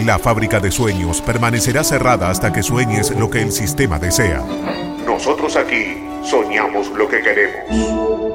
La fábrica de sueños permanecerá cerrada hasta que sueñes lo que el sistema desea. Nosotros aquí soñamos lo que queremos.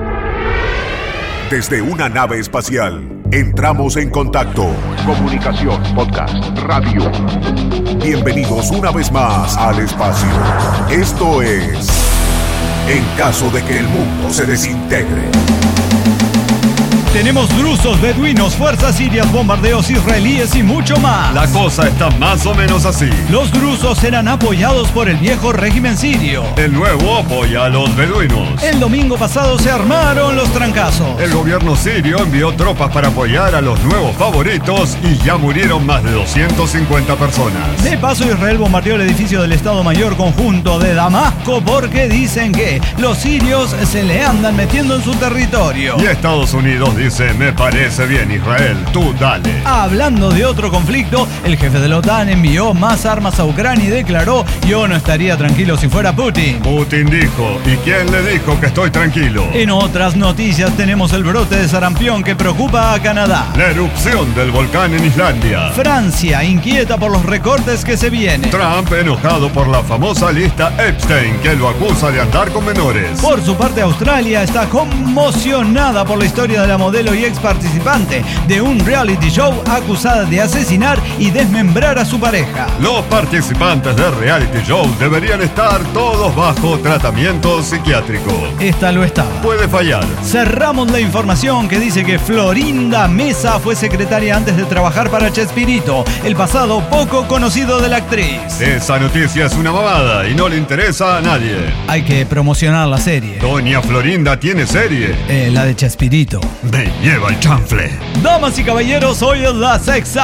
Desde una nave espacial, entramos en contacto. Comunicación, podcast, radio. Bienvenidos una vez más al espacio. Esto es En caso de que el mundo se desintegre. Tenemos drusos, beduinos, fuerzas sirias, bombardeos israelíes y mucho más. La cosa está más o menos así. Los drusos serán apoyados por el viejo régimen sirio. El nuevo apoya a los beduinos. El domingo pasado se armaron los trancazos. El gobierno sirio envió tropas para apoyar a los nuevos favoritos y ya murieron más de 250 personas. De paso, Israel bombardeó el edificio del Estado Mayor Conjunto de Damasco porque dicen que los sirios se le andan metiendo en su territorio. Y Estados Unidos dice: me parece bien, Israel, tú dale. Hablando de otro conflicto, el jefe de la OTAN envió más armas a Ucrania y declaró: yo no estaría tranquilo si fuera Putin. Putin dijo: ¿y quién le dijo que estoy tranquilo? En otras noticias tenemos el brote de sarampión que preocupa a Canadá. La erupción del volcán en Islandia. Francia inquieta por los recortes que se vienen. Trump enojado por la famosa lista Epstein que lo acusa de andar con menores. Por su parte, Australia está conmocionada por la historia de la modelo y ex participante de un reality show acusada de asesinar y desmembrar a su pareja. Los participantes del reality show deberían estar todos bajo tratamiento psiquiátrico. Esta lo estaba. Puede fallar. Cerramos la información que dice que Florinda Mesa fue secretaria antes de trabajar para Chespirito, el pasado poco conocido de la actriz. Esa noticia es una mamada y no le interesa a nadie. Hay que promocionar la serie. Doña Florinda tiene serie. La de Chespirito. Me lleva el chanfle. Damas y caballeros, hoy es la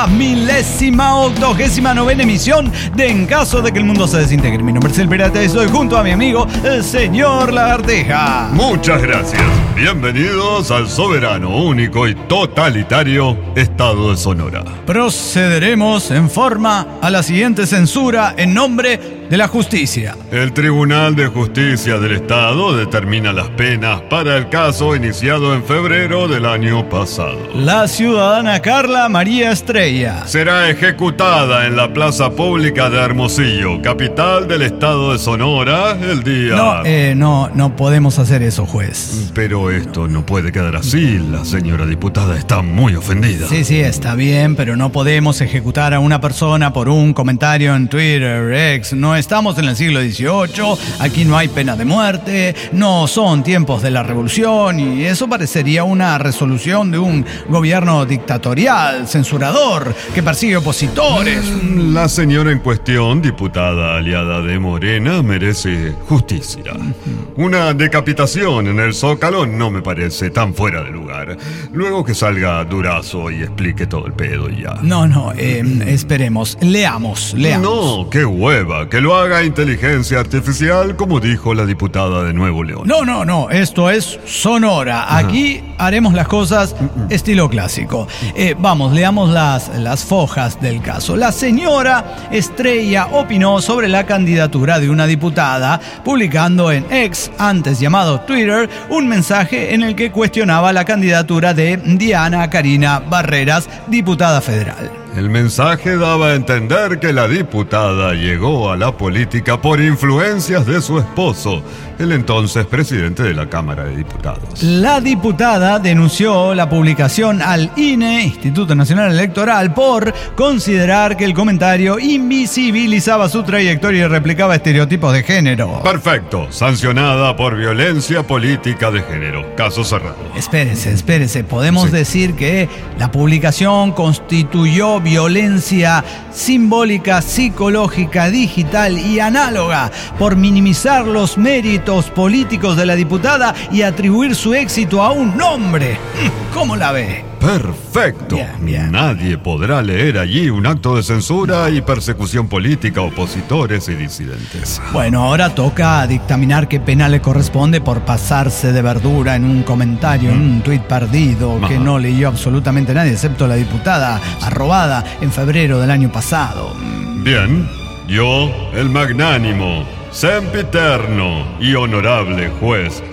6.089ª emisión de En caso de que el mundo se desintegre. Mi nombre es El Pirata y estoy junto a mi amigo, el señor Lagartija. Muchas gracias. Bienvenidos al soberano, único y totalitario Estado de Sonora. Procederemos en forma a la siguiente censura en nombre de la justicia. El Tribunal de Justicia del Estado determina las penas para el caso iniciado en febrero del año pasado. La ciudadana Carla María Estrella será ejecutada en la plaza pública de Hermosillo, capital del estado de Sonora, el día... No podemos hacer eso, juez. Pero esto no puede quedar así. La señora diputada está muy ofendida. Sí, está bien, pero no podemos ejecutar a una persona por un comentario en Twitter, X. No estamos en el siglo XVIII, aquí no hay pena de muerte, no son tiempos de la revolución y eso parecería una resolución de un gobierno dictatorial, censurador, que persigue opositores. La señora en cuestión, diputada aliada de Morena, merece justicia. Una decapitación en el Zócalo no me parece tan fuera de lugar. Luego que salga Durazo y explique todo el pedo y ya. No, esperemos, leamos. No, qué hueva, que lo haga inteligencia artificial, como dijo la diputada de Nuevo León. No, esto es Sonora. Aquí haremos las cosas estilo clásico. Vamos, leamos las fojas del caso. La señora Estrella opinó sobre la candidatura de una diputada, publicando en X, antes llamado Twitter, un mensaje en el que cuestionaba la candidatura de Diana Karina Barreras, diputada federal. El mensaje daba a entender que la diputada llegó a la política por influencias de su esposo, el entonces presidente de la Cámara de Diputados. La diputada denunció la publicación al INE, Instituto Nacional Electoral, por considerar que el comentario invisibilizaba su trayectoria y replicaba estereotipos de género. Perfecto, sancionada por violencia política de género. Caso cerrado. Espérese. Podemos decir que la publicación constituyó violencia simbólica, psicológica, digital y análoga por minimizar los méritos políticos de la diputada y atribuir su éxito a un nombre. ¿Cómo la ve? Perfecto. Bien. Nadie podrá leer allí un acto de censura y persecución política a opositores y disidentes. Bueno, ahora toca dictaminar qué pena le corresponde por pasarse de verdura en un comentario, en un tuit perdido que no leyó absolutamente nadie, excepto la diputada arrobada en febrero del año pasado. Bien, yo, el magnánimo, sempiterno y honorable juez,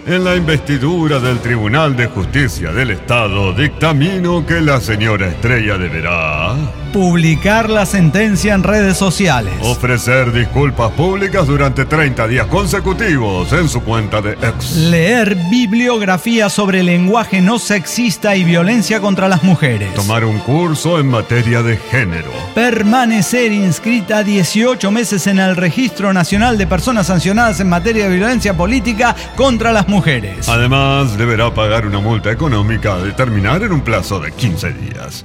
En la investidura del Tribunal de Justicia del Estado, dictamino que la señora Estrella deberá publicar la sentencia en redes sociales, ofrecer disculpas públicas durante 30 días consecutivos en su cuenta de X, leer bibliografía sobre lenguaje no sexista y violencia contra las mujeres, tomar un curso en materia de género, permanecer inscrita 18 meses en el Registro Nacional de Personas Sancionadas en materia de violencia política contra las mujeres. Además, deberá pagar una multa económica a determinar en un plazo de 15 días.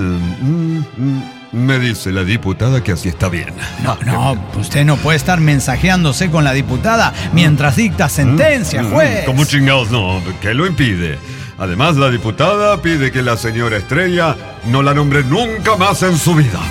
Me dice la diputada que así está bien. No, usted no puede estar mensajeándose con la diputada mientras dicta sentencia, juez. Como chingados no, ¿qué lo impide? Además, la diputada pide que la señora Estrella no la nombre nunca más en su vida.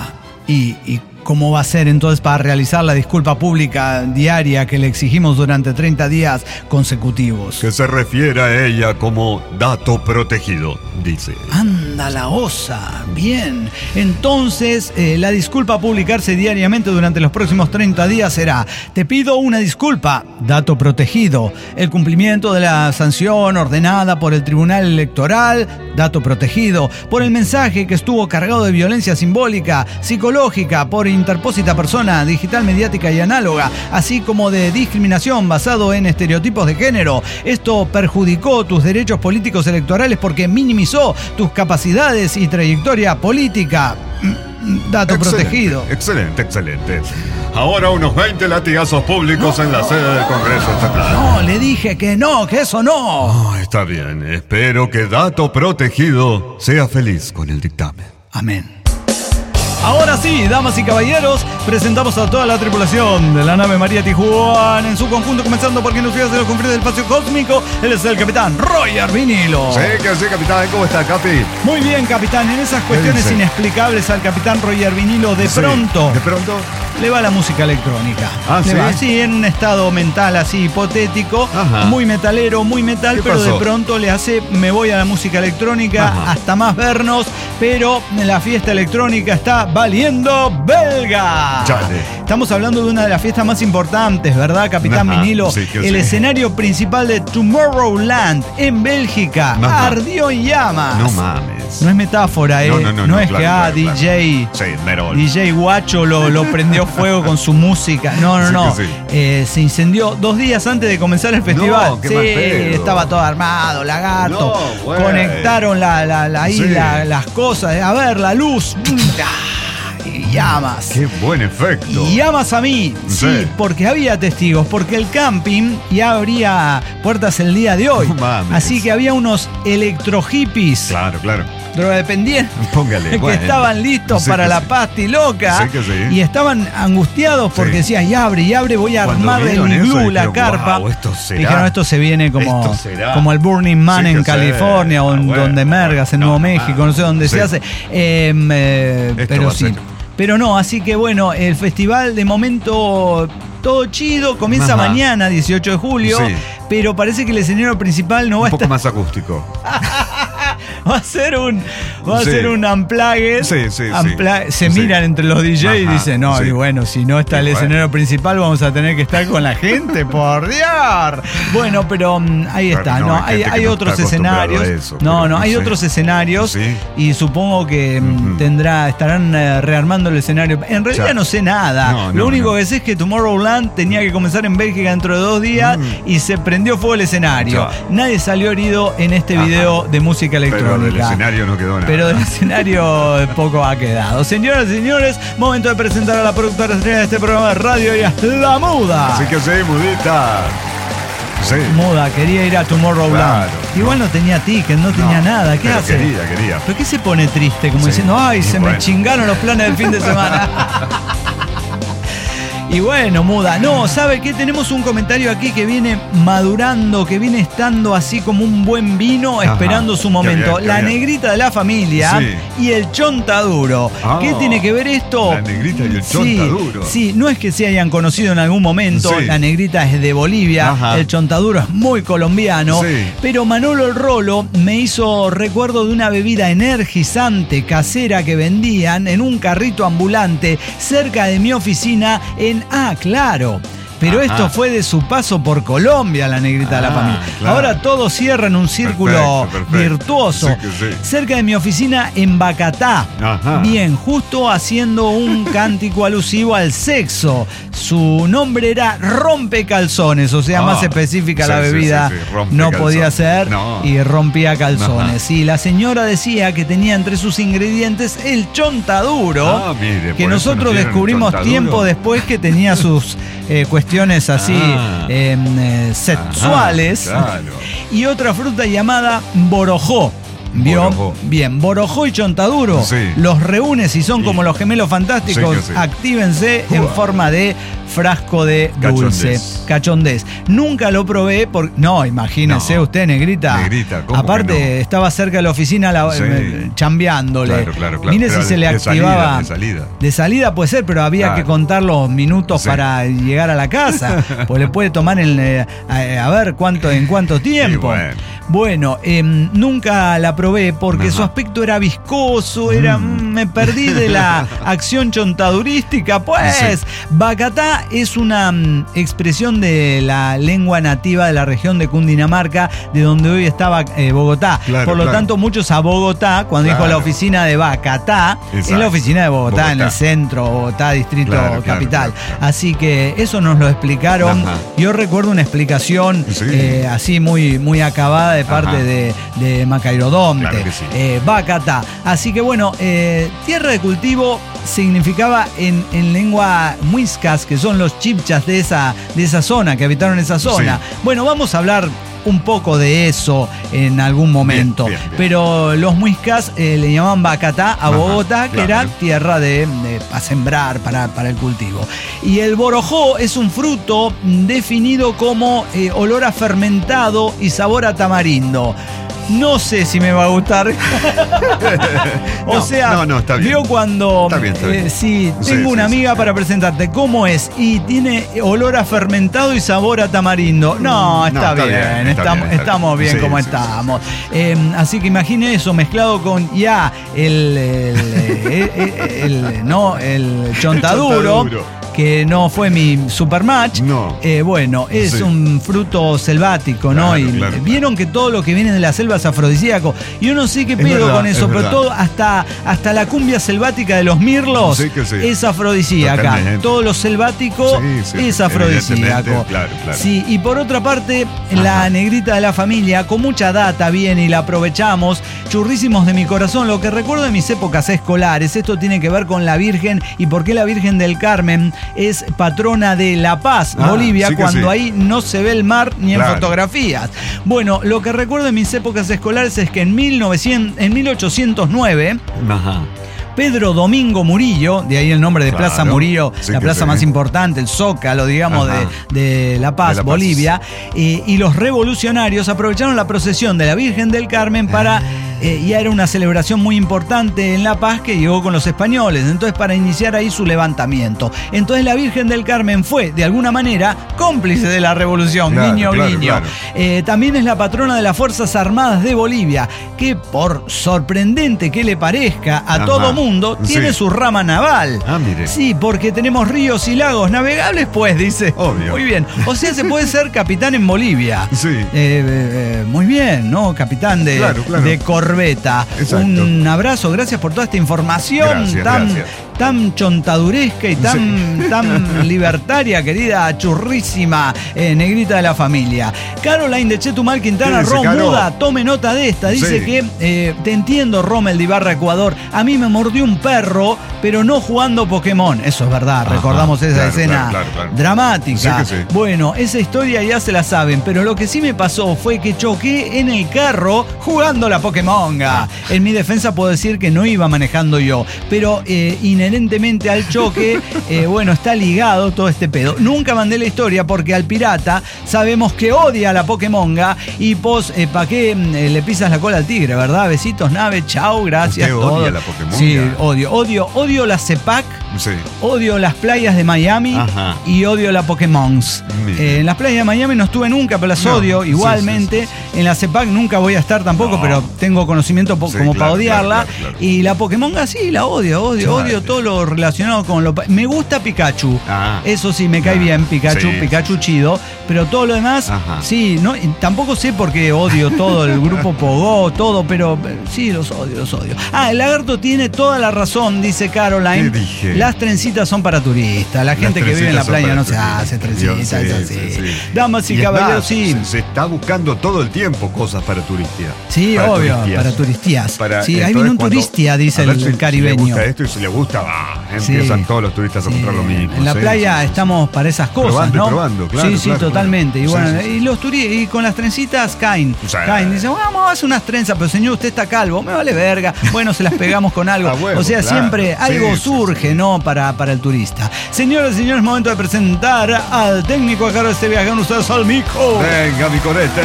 ¿Y cómo va a ser entonces para realizar la disculpa pública diaria que le exigimos durante 30 días consecutivos? Que se refiere a ella como dato protegido, dice. ¡Anda la osa! Bien. Entonces, la disculpa a publicarse diariamente durante los próximos 30 días será: te pido una disculpa, dato protegido. El cumplimiento de la sanción ordenada por el Tribunal Electoral, dato protegido. Por el mensaje que estuvo cargado de violencia simbólica, psicológica, por interpósita persona, digital, mediática y análoga, así como de discriminación basado en estereotipos de género. Esto perjudicó tus derechos políticos electorales porque minimizó tus capacidades y trayectoria política. Dato excelente, protegido. Excelente. Ahora unos 20 latigazos públicos en la sede del Congreso Estatal. No, le dije que no, que eso no. Está bien, espero que dato protegido sea feliz con el dictamen. Amén. Ahora sí, damas y caballeros, presentamos a toda la tripulación de la nave María Tijuana en su conjunto, comenzando por quien nos fías de los confines del espacio cósmico. Él es el capitán Roger Vinilo. Sí, capitán, ¿cómo está, Capi? Muy bien, capitán, en esas cuestiones inexplicables al capitán Roger Vinilo de pronto le va la música electrónica. ¿Sí? Va, sí, en un estado mental así hipotético. Ajá. Muy metalero, muy metal, pero pasó? De pronto le hace: me voy a la música electrónica. Ajá. Hasta más vernos, pero la fiesta electrónica está valiendo belga. Chale. Estamos hablando de una de las fiestas más importantes, ¿verdad, capitán Vinilo? Sí, el escenario principal de Tomorrowland en Bélgica. Ajá. Ardió en llamas. No mames. No es metáfora, No es claro, que DJ. Sí, DJ Guacho lo prendió fuego con su música. No. Sí. Se incendió 2 días antes de comenzar el festival. No, qué mal pedo. Estaba todo armado, lagarto. No, conectaron las cosas. A ver, la luz. Y llamas. ¡Qué buen efecto! Y llamas a mí, sí, porque había testigos, porque el camping ya abría puertas el día de hoy. No mames. Así que había unos electro hippies. Claro. Drogadependientes. Póngale. Que estaban listos para la pasti loca. Sí que sí. Y estaban angustiados porque decías: y abre, voy a armar del iglú la carpa. Wow, esto será. Dijeron: esto se viene como el Burning Man en California o donde Mergas, en Nuevo México, no sé dónde se hace. Pero sí. Pero no, así que bueno, el festival de momento todo chido, comienza mañana, 18 de julio, pero parece que el escenario principal no va a estar... Un poco más acústico. Va a ser un unplugged. Sí. Se miran entre los DJs y dicen: no, y bueno, si no está el escenario principal, vamos a tener que estar con la gente, por Dios. Bueno, pero ahí está, ¿no? Hay otros escenarios. Hay otros escenarios y supongo que estarán rearmando el escenario. En realidad no sé nada. Lo único que sé es que Tomorrowland tenía que comenzar en Bélgica dentro de 2 días y se prendió fuego el escenario. Nadie salió herido en este video de música electrónica. Pero del escenario no quedó nada. Pero del escenario poco ha quedado. Señoras y señores, momento de presentar a la productora estrella de este programa de radio. Ella es la Muda. Así que sí, Mudita. Sí. Muda, quería ir a Tomorrowland. Claro, igual no tenía ticket, no tenía nada. ¿Qué hace? Quería. ¿Pero qué se pone triste? Como diciendo: ay, me chingaron los planes del fin de semana. Y bueno, Muda, no, ¿sabe qué? Tenemos un comentario aquí que viene madurando, que viene estando así como un buen vino, esperando su momento. Qué bien. Negrita de la familia y el chontaduro. ¿Qué tiene que ver esto? La negrita y el chontaduro. Sí, no es que se hayan conocido en algún momento. La negrita es de Bolivia, el chontaduro es muy colombiano. Pero Manolo el Rolo me hizo recuerdo de una bebida energizante casera que vendían en un carrito ambulante cerca de mi oficina en Pero esto fue de su paso por Colombia, la negrita de la familia. Claro. Ahora todo cierra en un círculo virtuoso. Sí. Cerca de mi oficina en Bacatá. Ajá. Bien, justo haciendo un cántico alusivo al sexo. Su nombre era Rompecalzones, o sea, más específica la bebida no podía ser, y rompía calzones. Y la señora decía que tenía entre sus ingredientes el chontaduro, mire, que nosotros descubrimos tiempo después que tenía sus cuestiones así sexuales. Claro. Y otra fruta llamada borojó. ¿Vio? Borojó. Bien, borojó y chontaduro. Sí. Los reúne, si son como los gemelos fantásticos, Sí. actívense en forma de frasco de dulce. Cachondez. Nunca lo probé porque. No, imagínese usted, negrita. ¿cómo aparte, que no? estaba cerca de la oficina chambeándole. Claro. Mire si se le activaba. Salida. De salida puede ser, pero había que contar los minutos para llegar a la casa. Pues le puede tomar a ver en cuánto tiempo. Bueno, nunca la probé porque su aspecto era viscoso, me perdí de la acción chontadurística. Pues, Bacatá es una expresión de la lengua nativa de la región de Cundinamarca, de donde hoy estaba Bogotá. Por lo tanto, muchos a Bogotá, cuando dijo la oficina de Bacatá, es la oficina de Bogotá, en el centro, Bogotá, distrito capital. Así que eso nos lo explicaron. Yo recuerdo una explicación así muy acabada de parte de Macairodonte. Claro que sí. Bacatá. Así que bueno, tierra de cultivo significaba en lengua muiscas, que son los chibchas de esa zona, que habitaron esa zona. Sí. Bueno, vamos a hablar un poco de eso en algún momento. Bien. Pero los muiscas le llamaban Bacatá a Bogotá, que era tierra para sembrar, para el cultivo. Y el borojó es un fruto definido como olor a fermentado y sabor a tamarindo. No sé si me va a gustar. Está bien. Vio cuando Está bien. sí, tengo una amiga para presentarte. ¿Cómo es? Y tiene olor a fermentado y sabor a tamarindo. No, está bien. Estamos bien como estamos. Así que imagine eso mezclado con ya el chontaduro. Que no fue mi supermatch. Bueno, es un fruto selvático, ¿no? Claro. Vieron que todo lo que viene de la selva es afrodisíaco. Yo no sé qué pedo con eso, pero todo, hasta la cumbia selvática de los mirlos es afrodisíaca. Totalmente. Todo lo selvático es afrodisíaco. Claro. Sí, y por otra parte, la negrita de la familia, con mucha data viene y la aprovechamos. Churrísimos de mi corazón, lo que recuerdo de mis épocas escolares. Esto tiene que ver con la Virgen y por qué la Virgen del Carmen es patrona de La Paz, Bolivia, cuando ahí no se ve el mar ni en fotografías. Bueno, lo que recuerdo de mis épocas escolares es que en 1809... Pedro Domingo Murillo, de ahí el nombre de Plaza Murillo, la plaza más importante, el Zócalo, digamos, de La Paz, Bolivia, y los revolucionarios aprovecharon la procesión de la Virgen del Carmen para... ya era una celebración muy importante en La Paz que llegó con los españoles, entonces para iniciar ahí su levantamiento. Entonces la Virgen del Carmen fue, de alguna manera, cómplice de la revolución, guiño. También es la patrona de las Fuerzas Armadas de Bolivia, que por sorprendente que le parezca a todo mundo, tiene su rama naval. Mire. Sí, porque tenemos ríos y lagos navegables, pues, dice. Obvio. Muy bien. O sea, se puede ser capitán en Bolivia. Sí. Muy bien, ¿no? Capitán de corbeta. Exacto. Un abrazo, gracias por toda esta información tan chontaduresca y tan libertaria, querida, churrísima, negrita de la familia. Caroline de Chetumal, Quintana, Muda, tome nota de esta. Dice que, te entiendo, Rommel de Ibarra, Ecuador. A mí me mordió un perro, pero no jugando Pokémon. Eso es verdad, recordamos esa escena dramática. Sí. Bueno, esa historia ya se la saben, pero lo que sí me pasó fue que choqué en el carro jugando la Pokémonga. En mi defensa puedo decir que no iba manejando yo, pero inherentemente al choque, está ligado todo este pedo. Nunca mandé la historia porque al pirata sabemos que odia la Pokémonga y ¿pa' qué le pisas la cola al tigre, verdad? Besitos, nave, chau, gracias. ¿Usted odia la Pokémonga? Sí, odio la CEPAC Sí. Odio las playas de Miami. Ajá. Y odio la Pokémons. En las playas de Miami no estuve nunca, pero las odio igualmente. Sí. En la CEPAC nunca voy a estar tampoco, pero tengo conocimiento como para odiarla. Claro. Y la Pokémon sí, la odio todo lo relacionado con lo... Me gusta Pikachu. Eso sí, me cae bien Pikachu chido. Pero todo lo demás, sí, no, tampoco sé por qué odio todo el grupo Pogó, todo, pero sí, los odio. El lagarto tiene toda la razón, dice Caroline. ¿Qué dije? Las trencitas son para turistas. La gente que vive en la playa no se hace trencitas, es así. Sí. Damas y caballeros, sí. Se está buscando todo el tiempo cosas para turistas. Sí, para obvio, turistías. Para turistías. Sí, ahí viene un turistia, dice el caribeño. Si le gusta esto y si le gusta, empiezan todos los turistas a comprar lo mismo. En la playa estamos para esas cosas, probando, claro. Sí, totalmente. Y bueno, y los turistas, y con las trencitas caen. Dice, vamos a hacer unas trenzas, pero señor, usted está calvo, me vale verga. Bueno, se las pegamos con algo. Bueno, o sea, siempre algo surge, ¿no? Para el turista. Señoras y señores, momento de presentar al técnico a cargo de este viaje con ustedes, al Mico. Venga, mi corete.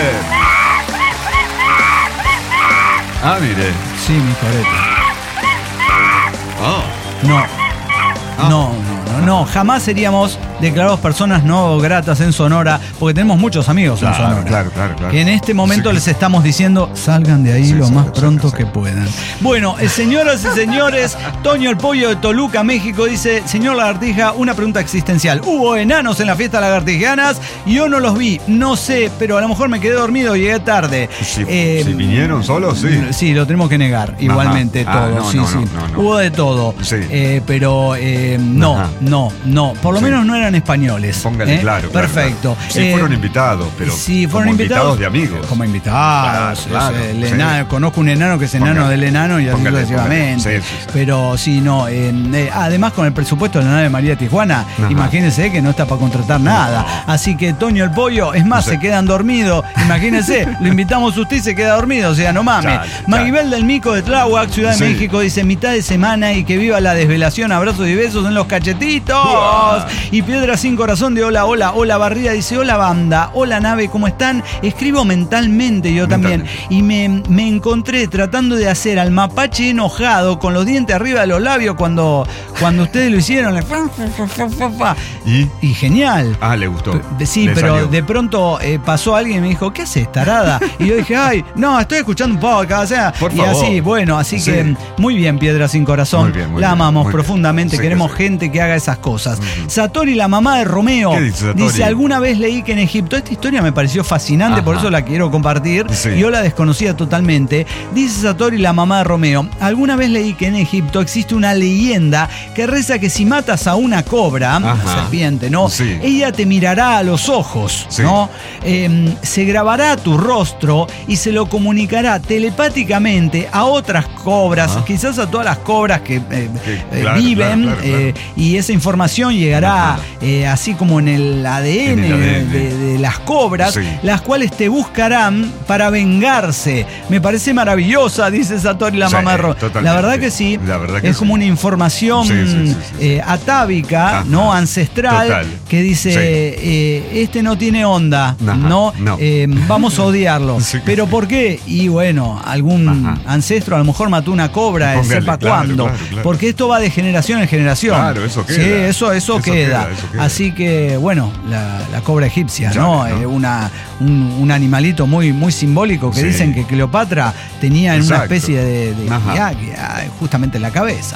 Mire. Sí, mi corete. No, jamás seríamos declarados personas no gratas en Sonora, porque tenemos muchos amigos en Sonora. Claro. Que en este momento les estamos diciendo, salgan de ahí lo más pronto que puedan. Bueno, señoras y señores, Toño el Pollo de Toluca, México, dice, señor Lagartija, una pregunta existencial. ¿Hubo enanos en la fiesta lagartijanas? Yo no los vi, no sé, pero a lo mejor me quedé dormido, llegué tarde. Si vinieron solos, sí. Sí, lo tenemos que negar, igualmente todo. No. Hubo de todo. Sí. Pero no. Por lo menos no eran españoles. Póngale claro. Perfecto. Claro. Sí, fueron invitados, pero sí, fueron invitados de amigos. Como invitados. Claro, enano, conozco un enano que es enano del enano y así sucesivamente. Sí. Pero sí, no. Además, con el presupuesto de la nave María Tijuana, imagínense que no está para contratar nada. Así que Toño el Pollo, es más, se quedan dormidos. Imagínense, lo invitamos a usted y se queda dormido. O sea, no mames. Maguibel del Mico de Tláhuac, Ciudad de México, dice, mitad de semana y que viva la desvelación. Abrazos y besos en los cachetitos. Y Piedra sin corazón de hola Barrida dice, hola banda, hola nave, ¿cómo están? Escribo mentalmente yo también. Y me encontré tratando de hacer al mapache enojado con los dientes arriba de los labios cuando ustedes lo hicieron. Y genial. Le gustó. Sí, pero salió. De pronto pasó alguien y me dijo, ¿qué haces, tarada? Y yo dije, no, estoy escuchando un podcast. O sea, por favor. Así que muy bien, Piedra sin corazón. Muy bien, la amamos profundamente, queremos gente que haga esas cosas. Satori, la mamá de Romeo, dice, alguna vez leí que en Egipto, esta historia me pareció fascinante, por eso la quiero compartir, yo la desconocía totalmente. Dice Satori, la mamá de Romeo, alguna vez leí que en Egipto existe una leyenda que reza que si matas a una cobra, una serpiente, ¿no? Ella te mirará a los ojos, ¿no? Se grabará tu rostro y se lo comunicará telepáticamente a otras cobras, quizás a todas las cobras que viven, claro. Y esa información llegará así como en el ADN, de las cobras, las cuales te buscarán para vengarse. Me parece maravillosa, dice Satori, la mamá de Romeo. La verdad que sí, es como una información atávica, ¿no? Ancestral, que dice, este no tiene onda, no. Vamos a odiarlo. ¿Pero por qué? Y bueno, algún ancestro a lo mejor mató una cobra, sepa cuándo. Claro. Porque esto va de generación en generación. Claro, eso queda. Sí, eso queda. Así que, bueno, la cobra egipcia, ¿no? Un animalito muy simbólico que dicen que Cleopatra tenía en una especie de justamente en la cabeza.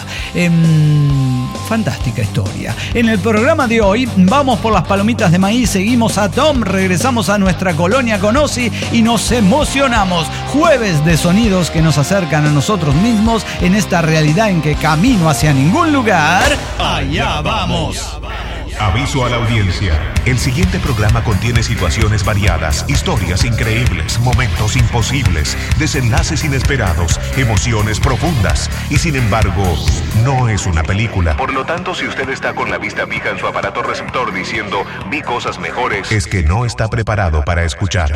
Fantástica historia. En el programa de hoy vamos por las palomitas de maíz, seguimos a Tom, regresamos a nuestra colonia con Ozzy y nos emocionamos. Jueves de sonidos que nos acercan a nosotros mismos en esta realidad en que camino hacia ningún lugar. ¡Allá vamos! Aviso a la audiencia. El siguiente programa contiene situaciones variadas, historias increíbles, momentos imposibles, desenlaces inesperados, emociones profundas y sin embargo, no es una película. Por lo tanto, si usted está con la vista fija en su aparato receptor diciendo vi cosas mejores, es que no está preparado para escuchar.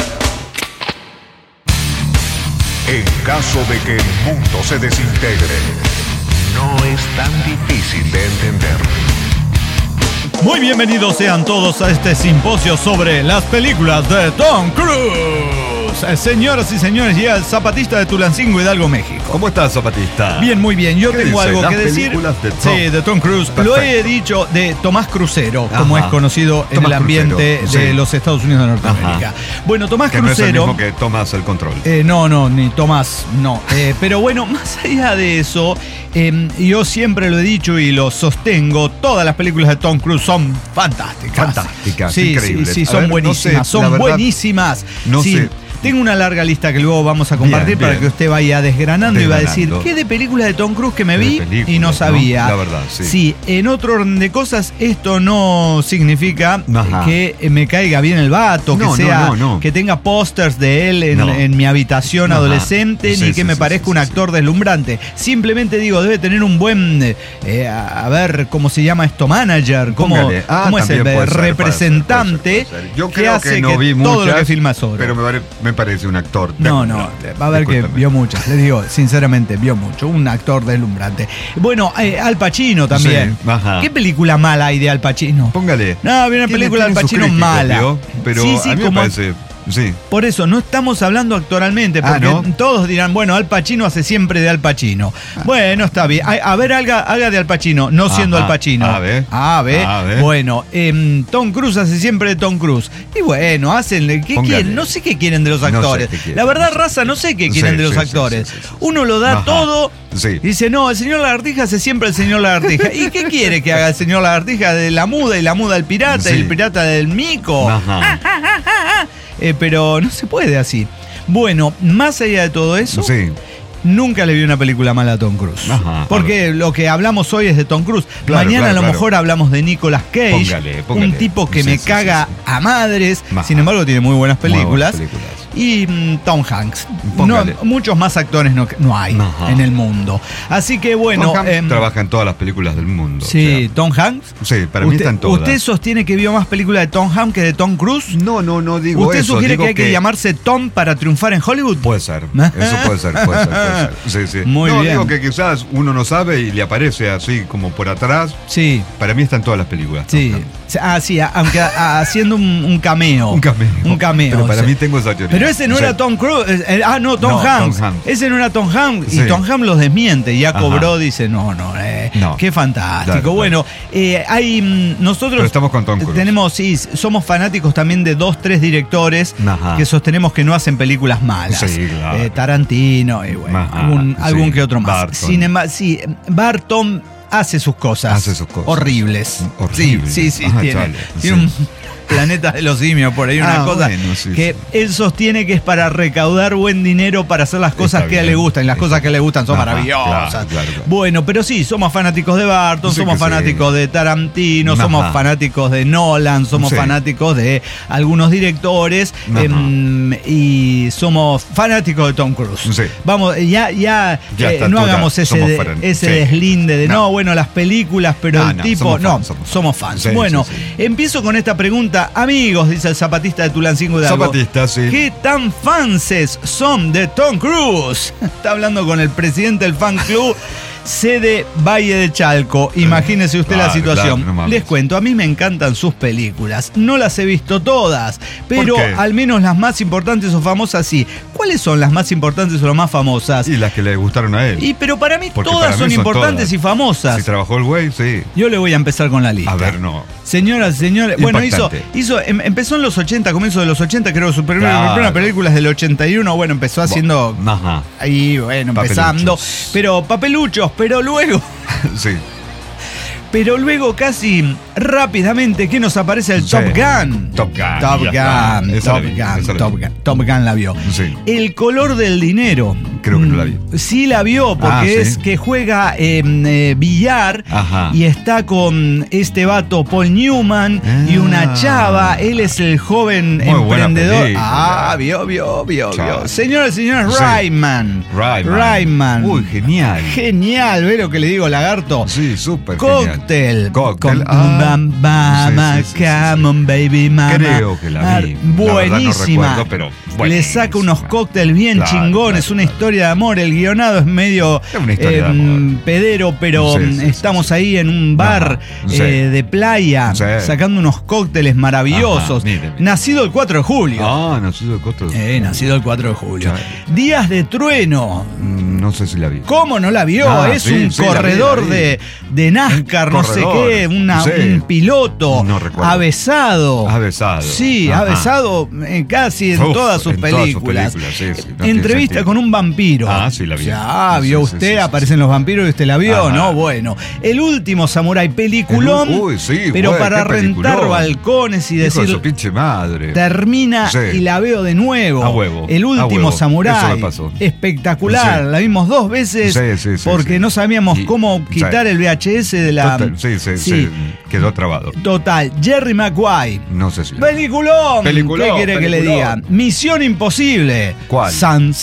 En caso de que el mundo se desintegre, no es tan difícil de entender. Muy bienvenidos sean todos a este simposio sobre las películas de Tom Cruise. Cruise. Señoras y señores, llega el zapatista de Tulancingo, Hidalgo, México. ¿Cómo estás, zapatista? Bien, muy bien. Yo tengo dice? algo Las que decir. películas de Tom. Sí, de Tom Cruise. Perfecto. Lo he dicho de Tomás Crucero, como Ajá. es conocido en Tomás el ambiente Crucero, de sí. los Estados Unidos de Norteamérica. Ajá. Bueno, Tomás Que no es el Crucero. mismo que tomas el control. No, ni Tomás, no. Pero bueno, más allá de eso, yo siempre lo he dicho y lo sostengo, todas las películas de Tom Cruise son fantásticas. Fantásticas, sí, increíbles. Sí, A son ver, buenísimas, no sé, son la verdad, buenísimas. no Sí, sé. Tengo una larga lista que luego vamos a compartir Bien, para que usted vaya desgranando y va a decir, Desgranando. ¿qué de películas de Tom Cruise que me De vi películas, y no ¿no? sabía? La verdad, sí. Sí, en otro orden de cosas, esto no significa Ajá. que me caiga bien el vato, No, que sea, no. que tenga pósters de él No. en mi habitación Ajá. adolescente, Sí, ni que sí, me sí, parezca sí, un sí, actor deslumbrante. Simplemente digo, debe tener un buen, a ver, ¿cómo se llama esto? Manager, ¿cómo es el también puede ser, representante puede ser. Yo que creo hace que no vi todo lo muchas, que filma es oro? pero me parece un actor. No, va a ver que Discúlpeme. vio muchas, le digo, sinceramente, vio mucho, un actor deslumbrante. Bueno, Al Pacino también. Sí, ajá. ¿Qué película mala hay de Al Pacino? Póngale. No, había una Tiene- película de Al tiene sus Pacino críticos, mala. ¿vio? Pero Sí, a mí me como- parece. Sí. Por eso, no estamos hablando actoralmente, porque ¿no? todos dirán, bueno, Al Pacino hace siempre de Al Pacino. Bueno, está bien. A ver, haga de Al Pacino, no siendo Ajá. Al Pacino. A ver. A ver. A ver. Bueno, Tom Cruise hace siempre de Tom Cruise. Y bueno, hacen. ¿Qué Póngale. quieren? No sé qué quieren de los No sé actores. qué quieren, La verdad, no sé. raza, no sé qué quieren Sí, de los sí, actores. sí, sí, sí. Uno lo da Ajá. todo. Sí. Dice, no, el señor Lagartija hace siempre el señor Lagartija. ¿Y qué quiere que haga el señor Lagartija de la muda y la muda del pirata Sí. y el pirata del mico? Ajá. Pero no se puede así. Bueno, más allá de todo eso, Sí. nunca le vi una película mala a Tom Cruise. Ajá, Porque lo que hablamos hoy es de Tom Cruise. Claro, Mañana claro, a lo claro. mejor hablamos de Nicolas Cage, Póngale. un tipo que Sí, me sí, caga sí, sí. a madres. Ajá. Sin embargo, tiene muy buenas películas. Muy buenas películas. Y Tom Hanks. Póngale. Muchos más actores no hay Ajá. en el mundo. Así que bueno. Tom Hanks trabaja en todas las películas del mundo. Sí, o sea, Tom Hanks. sí, para mí están todas. ¿Usted sostiene que vio más películas de Tom Hanks que de Tom Cruise? No digo ¿Usted eso. sugiere digo que hay que llamarse Tom para triunfar en Hollywood? Puede ser. Eso puede ser. Sí, sí. Muy bien. Digo que quizás uno no sabe y le aparece así como por atrás. Sí. Para mí están todas las películas. Tom Sí. Hanks. Sí, aunque haciendo un cameo. Un cameo. Un cameo. Pero para sí. mí tengo esa teoría. Pero ese no Sí. era Tom Cruise. No, Tom No, Hanks. Tom Hanks. Ese no era Tom Hanks. Sí. Y Tom Hanks los desmiente. Ya Ajá. cobró, dice, no. No. Qué fantástico. Claro, bueno, nosotros Pero estamos con Tom Cruise. tenemos, sí, somos fanáticos también de 2-3 directores Ajá. que sostenemos que no hacen películas malas. Sí, claro. Tarantino y bueno, Ajá, algún sí. que otro más. Barton. Sin embargo, sí, Barton hace sus cosas. Hace sus cosas. Horribles. Horribles. Sí, Ah, tiene. chale, Tiene sí. un planeta de los simios por ahí, una cosa bueno, sí, que él sostiene que es para recaudar buen dinero para hacer las cosas Está que a él bien, le gustan. Y las está cosas que le gustan son Ajá, maravillosas. claro. Bueno, pero sí, somos fanáticos de Barton, Sí somos que sí. fanáticos de Tarantino, Ajá. somos fanáticos de Nolan, somos Sí. fanáticos de algunos directores Ajá. y somos fanáticos de Tom Cruise. Sí. Vamos, ya está no todo, hagamos ya ese somos fanáticos. Sí. deslinde de No. bueno, las películas, pero No, el no, tipo, somos no, fans, somos fans. Sí, Bueno, sí, sí. empiezo con esta pregunta. Amigos, dice el zapatista de Tulancingo Hidalgo. Zapatista, sí. ¿Qué tan fanses son de Tom Cruise? Está hablando con el presidente del fan club sede Valle de Chalco. Imagínese usted la Claro, situación. claro, no mames. Les cuento, a mí me encantan sus películas. No las he visto todas, pero ¿Por qué? al menos las más importantes o famosas sí. ¿Cuáles son las más importantes o las más famosas? Y las que le gustaron a él. Pero para mí Porque todas para mí son son importantes todas. y famosas. Si trabajó el güey, sí. Yo le voy a empezar con la lista. A ver, no. Señoras, señores, bueno, Impactante. empezó en los 80, comienzo de los 80, creo que su Claro. primera película es del 81, bueno, empezó haciendo Ajá. ahí, bueno, empezando, Papeluchos. pero papeluchos, Sí. pero luego casi rápidamente que nos aparece el Sí. Top Gun. Top Gun, ya Top está. Gun, Esa la Top vi, Gun, esa la Top vi. Gun, Top Gun la vio. Sí. El color del dinero. Creo que no la vi. Sí la vio, porque Ah, ¿sí? es que juega billar Ajá. y está con este vato Paul Newman y una chava. Él es el joven Muy buena emprendedor. película. Vio. Chao. Señoras y señores, Sí. Rayman. Rayman. Uy, genial. Genial, ¿ve lo que le digo, lagarto? Sí, súper Cóctel. Cóctel. Mama, Sí. come on, baby, mama. Creo que la vi. La verdad no Buenísima. recuerdo, pero Le buenísima. saca unos cócteles bien Claro, chingones, claro, una claro. historia historia de amor. El guionado es medio pedero, pero estamos ahí en un bar de playa, sacando unos cócteles maravillosos. Nacido el 4 de julio. Nacido el 4 de julio. Nacido el 4 de julio. Días de Trueno. No sé si la vi. ¿Cómo no la vio? Es un corredor de NASCAR, no sé qué, un piloto. No recuerdo. Avesado. Sí, avesado casi en todas sus películas. Entrevista con un vampiro. Sí, la vi. Ya, vio usted, aparecen los vampiros y usted la vio, ¿no? Bueno, El último samurái, peliculón, pero para rentar balcones y decir, su pinche madre. termina y la veo de nuevo. A huevo. El último samurái. Eso me pasó. Espectacular. La vimos 2 veces porque no sabíamos cómo quitar el VHS de la... Quedó trabado. Total. Jerry Maguire. No sé si... Peliculón. ¿Qué quiere que le diga? Misión Imposible. ¿Cuál? San.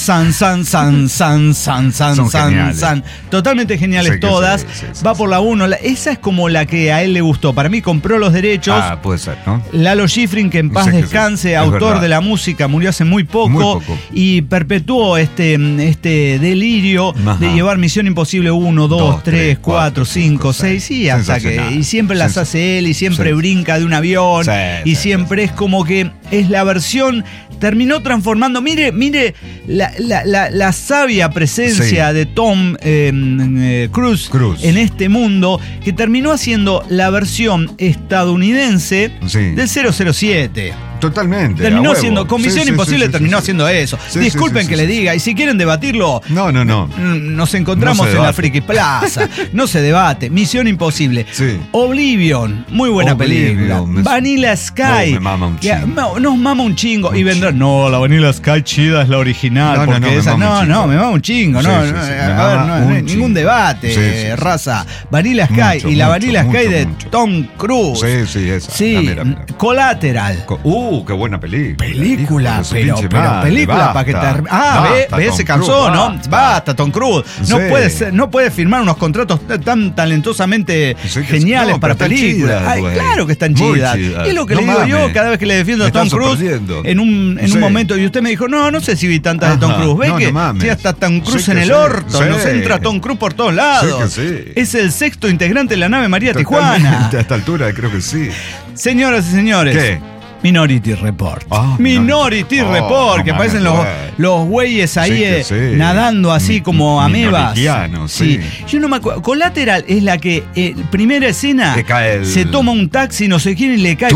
Totalmente geniales todas. Va por la 1. Esa es como la que a él le gustó. Para mí compró los derechos. Puede ser, ¿no? Lalo Schifrin, que en paz descanse, autor de la música, murió hace muy poco. Y perpetuó este delirio de llevar Misión Imposible 1, 2, 3, 4, 5, 6 y hasta que... Y siempre las hace él y siempre brinca de un avión y siempre es como que es la versión... Terminó transformando, mire la sabia presencia de Tom Cruise en este mundo, que terminó haciendo la versión estadounidense del 007. Totalmente. Terminó siendo, con Misión Imposible terminó haciendo eso. Disculpen que le diga, y si quieren debatirlo, nos encontramos en la Friki Plaza. No se debate. Misión Imposible. Oblivion, muy buena película. Vanilla Sky. Me mama un chingo. Nos mama un chingo. Y vendrán, no, la Vanilla Sky chida es la original. Porque esa, me mama un chingo. No hay ningún debate, raza. Vanilla Sky y la Vanilla Sky de Tom Cruise. Esa. Sí, Collateral. Qué buena película. Película para que te... se cansó, ¿no? Basta, Tom Cruise. No puede firmar unos contratos tan talentosamente geniales para películas. Claro que están chidas. Y es lo que le digo yo cada vez que le defiendo a Tom Cruise en un momento. Y usted me dijo, no sé si vi tantas de Tom Cruise. ¿Ves que si hasta Tom Cruise en el orto? Nos entra Tom Cruise por todos lados. Es el 6º integrante de la nave María Tijuana. A esta altura creo que sí. Señoras y señores. ¿Qué? Minority Report. Minority Report, que aparecen los güeyes ahí nadando así como amebas. Yo no me acuerdo. Collateral es la que primera escena se toma un taxi, no sé quién, y le cae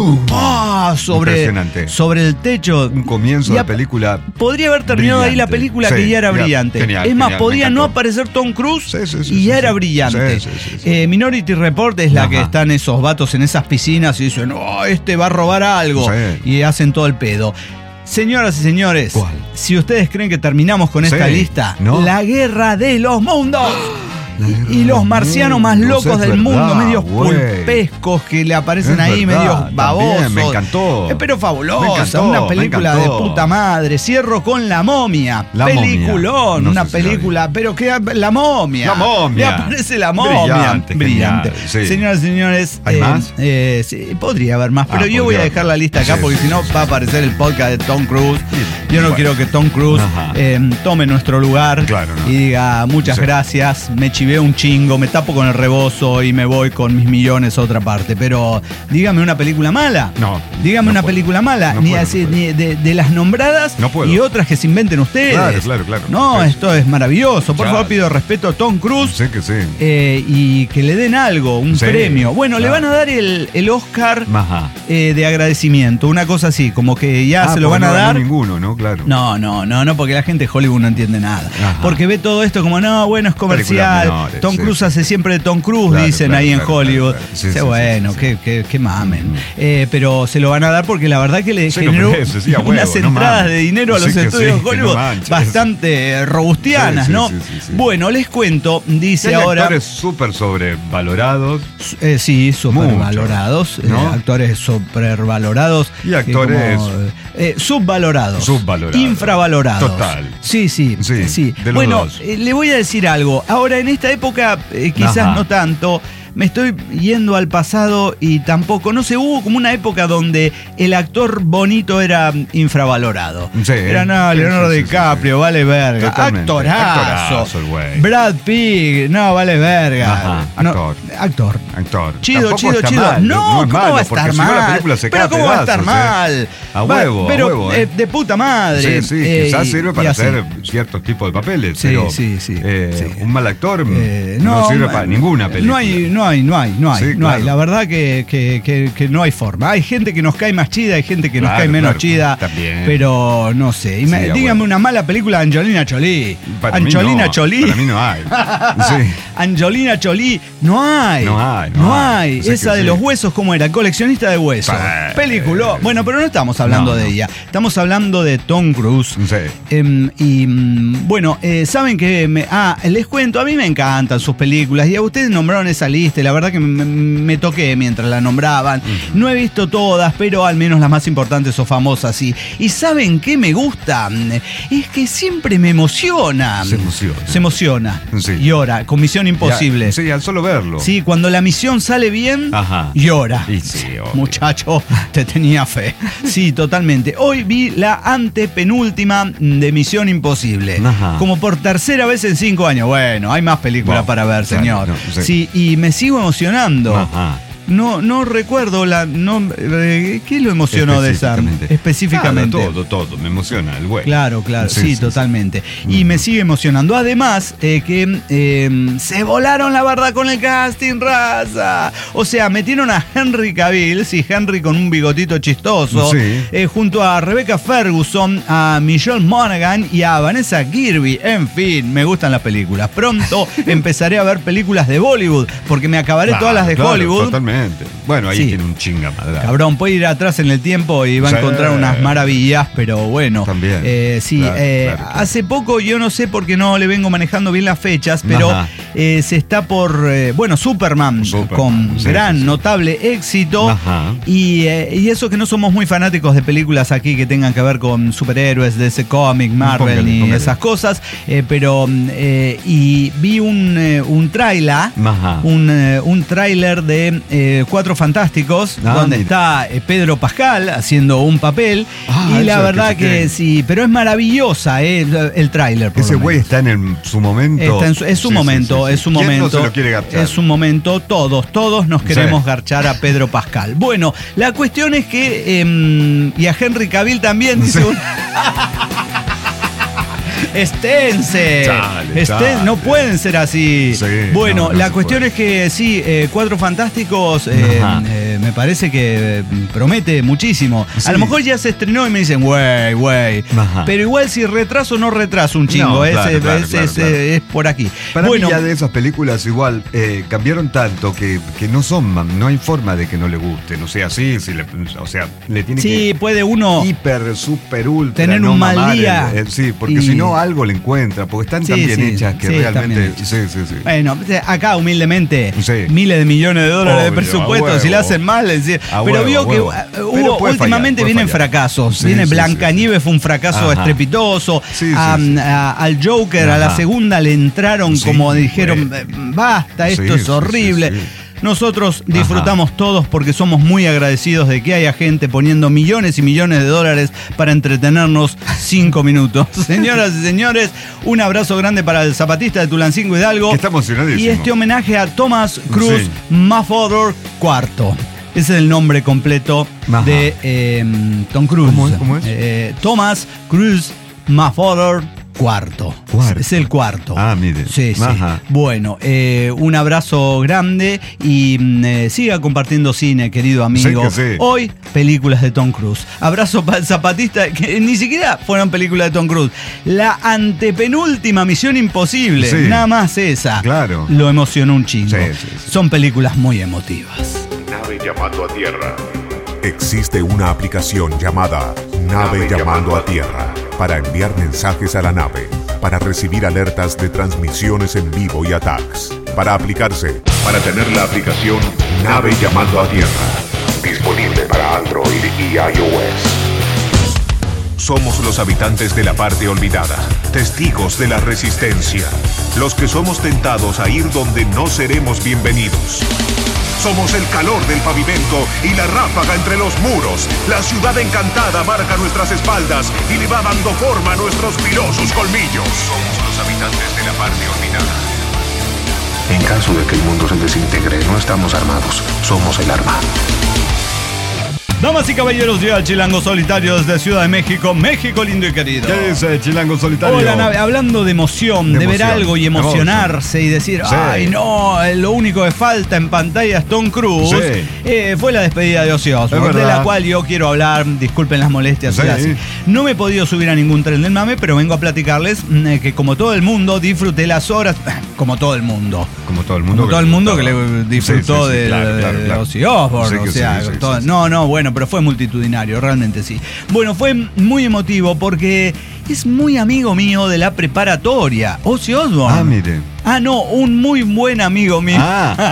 sobre el techo. Un comienzo de película. Podría haber terminado ahí la película que ya era brillante. Es más, podía no aparecer Tom Cruise y ya era brillante. Minority Report es la que están esos vatos en esas piscinas y dicen, este va a robar algo. Y hacen todo el pedo. Señoras y señores, si ustedes creen que terminamos con esta lista, la guerra de los mundos. Y los marcianos más locos del mundo, medios pulpescos que le aparecen ahí, medios babosos. Me encantó. Pero fabulosa, una película de puta madre. Cierro con La Momia. Peliculón, una película, pero que La Momia. Le aparece La Momia. Brillante. Señoras y señores, ¿hay más? Sí, podría haber más, pero yo voy a dejar la lista acá porque si no va a aparecer el podcast de Tom Cruise. Yo no quiero que Tom Cruise tome nuestro lugar y diga muchas gracias, me chivé un chingo, me tapo con el rebozo y me voy con mis millones a otra parte. Pero dígame una película mala. Dígame una película mala. Ni de las nombradas y otras que se inventen ustedes. Claro. Esto es maravilloso. Por favor, pido respeto a Tom Cruise. Sé que sí. Y que le den algo, un premio. Bueno, le van a dar el Oscar de agradecimiento. Una cosa así, como que ya se lo van a dar. Ninguno, ¿no? Claro. No, porque la gente de Hollywood no entiende nada. Porque ve todo esto como, es comercial. Tom Cruise hace siempre de Tom Cruise, dicen ahí en Hollywood. Que mamen. Pero se lo van a dar porque la verdad que le generó unas entradas de dinero a los estudios de Hollywood bastante robustianas, ¿no? Bueno, les cuento, dice ahora... Actores súper sobrevalorados. Sí, supervalorados. Actores supervalorados. Y actores... subvalorados. Infravalorados. Total. Sí. Bueno, le voy a decir algo. Ahora, en esta época, quizás no tanto, me estoy yendo al pasado y tampoco, no sé, hubo como una época donde el actor bonito era infravalorado. Sí, era Leonardo DiCaprio, vale verga. Actorazo el güey. Brad Pitt, no, vale verga. Ajá, actor. Chido. Chido. Mal, No, ¿cómo malo, va a estar si mal? no la película se pero cae ¿cómo va a estar pedazos, mal? A huevo, pero de puta madre. Sí, quizás sirve para hacer ciertos tipos de papeles, pero un mal actor no sirve para ninguna película. No hay. Claro. La verdad que no hay forma. Hay gente que nos cae más chida, hay gente que nos cae menos chida. También. Pero no sé. Dígame una mala película de Angelina Jolie. Para mí no hay. Sí. Angelina Jolie, no hay. Esa de los huesos, ¿cómo era? Coleccionista de huesos. Película. Bueno, pero no estamos hablando de ella. Estamos hablando de Tom Cruise. Sí. Bueno, saben que les cuento, a mí me encantan sus películas y a ustedes nombraron esa lista y la verdad que me toqué mientras la nombraban. No he visto todas, pero al menos las más importantes o famosas sí. ¿Y saben qué me gusta? Es que siempre me emociona. Se emociona. Sí. Llora, con Misión Imposible. Sí, al solo verlo. Sí, cuando la misión sale bien, llora. Y sí, muchacho, te tenía fe. Sí, totalmente. Hoy vi la antepenúltima de Misión Imposible. Como por tercera vez en 5 años. Bueno, hay más películas para ver, señor. Sí, y me sigo emocionando. No recuerdo ¿qué lo emocionó de esa? Específicamente. Todo, me emociona el güey. Claro, sí, totalmente. Y me sigue emocionando. Además, que se volaron la verdad con el casting, raza. O sea, metieron a Henry Cavill, Henry con un bigotito chistoso, junto a Rebecca Ferguson, a Michelle Monaghan y a Vanessa Kirby. En fin, me gustan las películas. Pronto empezaré a ver películas de Bollywood, porque me acabaré todas las de Hollywood. Totalmente. Bueno, ahí tiene un chinga madre. Cabrón, puede ir atrás en el tiempo y va a encontrar unas maravillas, pero bueno. También. Claro. Hace poco, yo no sé por qué no le vengo manejando bien las fechas, pero se está por, Superman con notable éxito. Y eso que no somos muy fanáticos de películas aquí que tengan que ver con superhéroes, de ese cómic, Marvel y esas cosas, pero y vi un tráiler, un tráiler de Cuatro Fantásticos, donde está Pedro Pascal haciendo un papel, y la verdad que sí, pero es maravillosa el tráiler. Ese güey está en su momento. Es su momento. ¿Quién no se lo quiere garchar? Es su momento, todos nos queremos garchar a Pedro Pascal. Bueno, la cuestión es que, y a Henry Cavill también, dice Esténse. No pueden ser así. Bueno, la cuestión es que Cuatro Fantásticos me parece que promete muchísimo. A lo mejor ya se estrenó y me dicen, güey. Pero igual si retraso no retraso un chingo. Es por aquí. Para mí ya de esas películas igual cambiaron tanto que no hay forma de que no le gusten. O sea, le tiene que puede uno hiper, super, ultra tener un mal día. Porque si no algo le encuentra, porque están tan bien hechas que realmente. Bueno, acá humildemente, miles de millones de dólares de presupuesto, si le hacen mal, pero vio que últimamente vienen fracasos. Viene Blancanieves, fue un fracaso estrepitoso. Al Joker, a la segunda le entraron como dijeron, basta, esto es horrible. Nosotros disfrutamos todos porque somos muy agradecidos de que haya gente poniendo millones y millones de dólares para entretenernos 5 minutos. Señoras y señores, un abrazo grande para el zapatista de Tulancingo Hidalgo. Que está emocionadísimo. Y este homenaje a Thomas Cruise Mafodor IV. Ese es el nombre completo de Tom Cruise. ¿Cómo es? Thomas Cruise Mafodor Cuarto. Es el cuarto. Mire. Sí. Bueno, un abrazo grande y siga compartiendo cine, querido amigo. Hoy, películas de Tom Cruise. Abrazo para el zapatista, que ni siquiera fueron películas de Tom Cruise. La antepenúltima Misión Imposible, nada más esa. Claro. Lo emocionó un chingo. Son películas muy emotivas. Nave llamando a tierra. Existe una aplicación llamada Nave llamando a tierra para enviar mensajes a la nave, para recibir alertas de transmisiones en vivo y attacks. Para aplicarse, para tener la aplicación Nave llamando a tierra. Disponible para Android y iOS. Somos los habitantes de la parte olvidada. testigos de la resistencia, los que somos tentados a ir donde no seremos bienvenidos. Somos el calor del pavimento y la ráfaga entre los muros. La ciudad encantada marca nuestras espaldas y le va dando forma a nuestros filosos colmillos. Somos los habitantes de la parte olvidada. En caso de que el mundo se desintegre, no estamos armados, somos el arma. Damas y caballeros, llega el Chilango Solitario desde Ciudad de México, México lindo y querido. ¿Qué dice Chilango Solitario? Hola, hablando de emoción, de ver algo y emocionarse y decir, ay no, lo único que falta en pantalla es Tom Cruise, fue la despedida de Ozzy Osbourne, de la cual yo quiero hablar, disculpen las molestias, así. No me he podido subir a ningún tren del mame, pero vengo a platicarles que como todo el mundo disfruté las horas, como todo el mundo que le disfrutó de Ozzy Osbourne, o sea, bueno, pero fue multitudinario, realmente sí. Bueno, fue muy emotivo porque es muy amigo mío de la preparatoria, Ozzy Osbourne. Ah, mire. Ah, no, un muy buen amigo mío.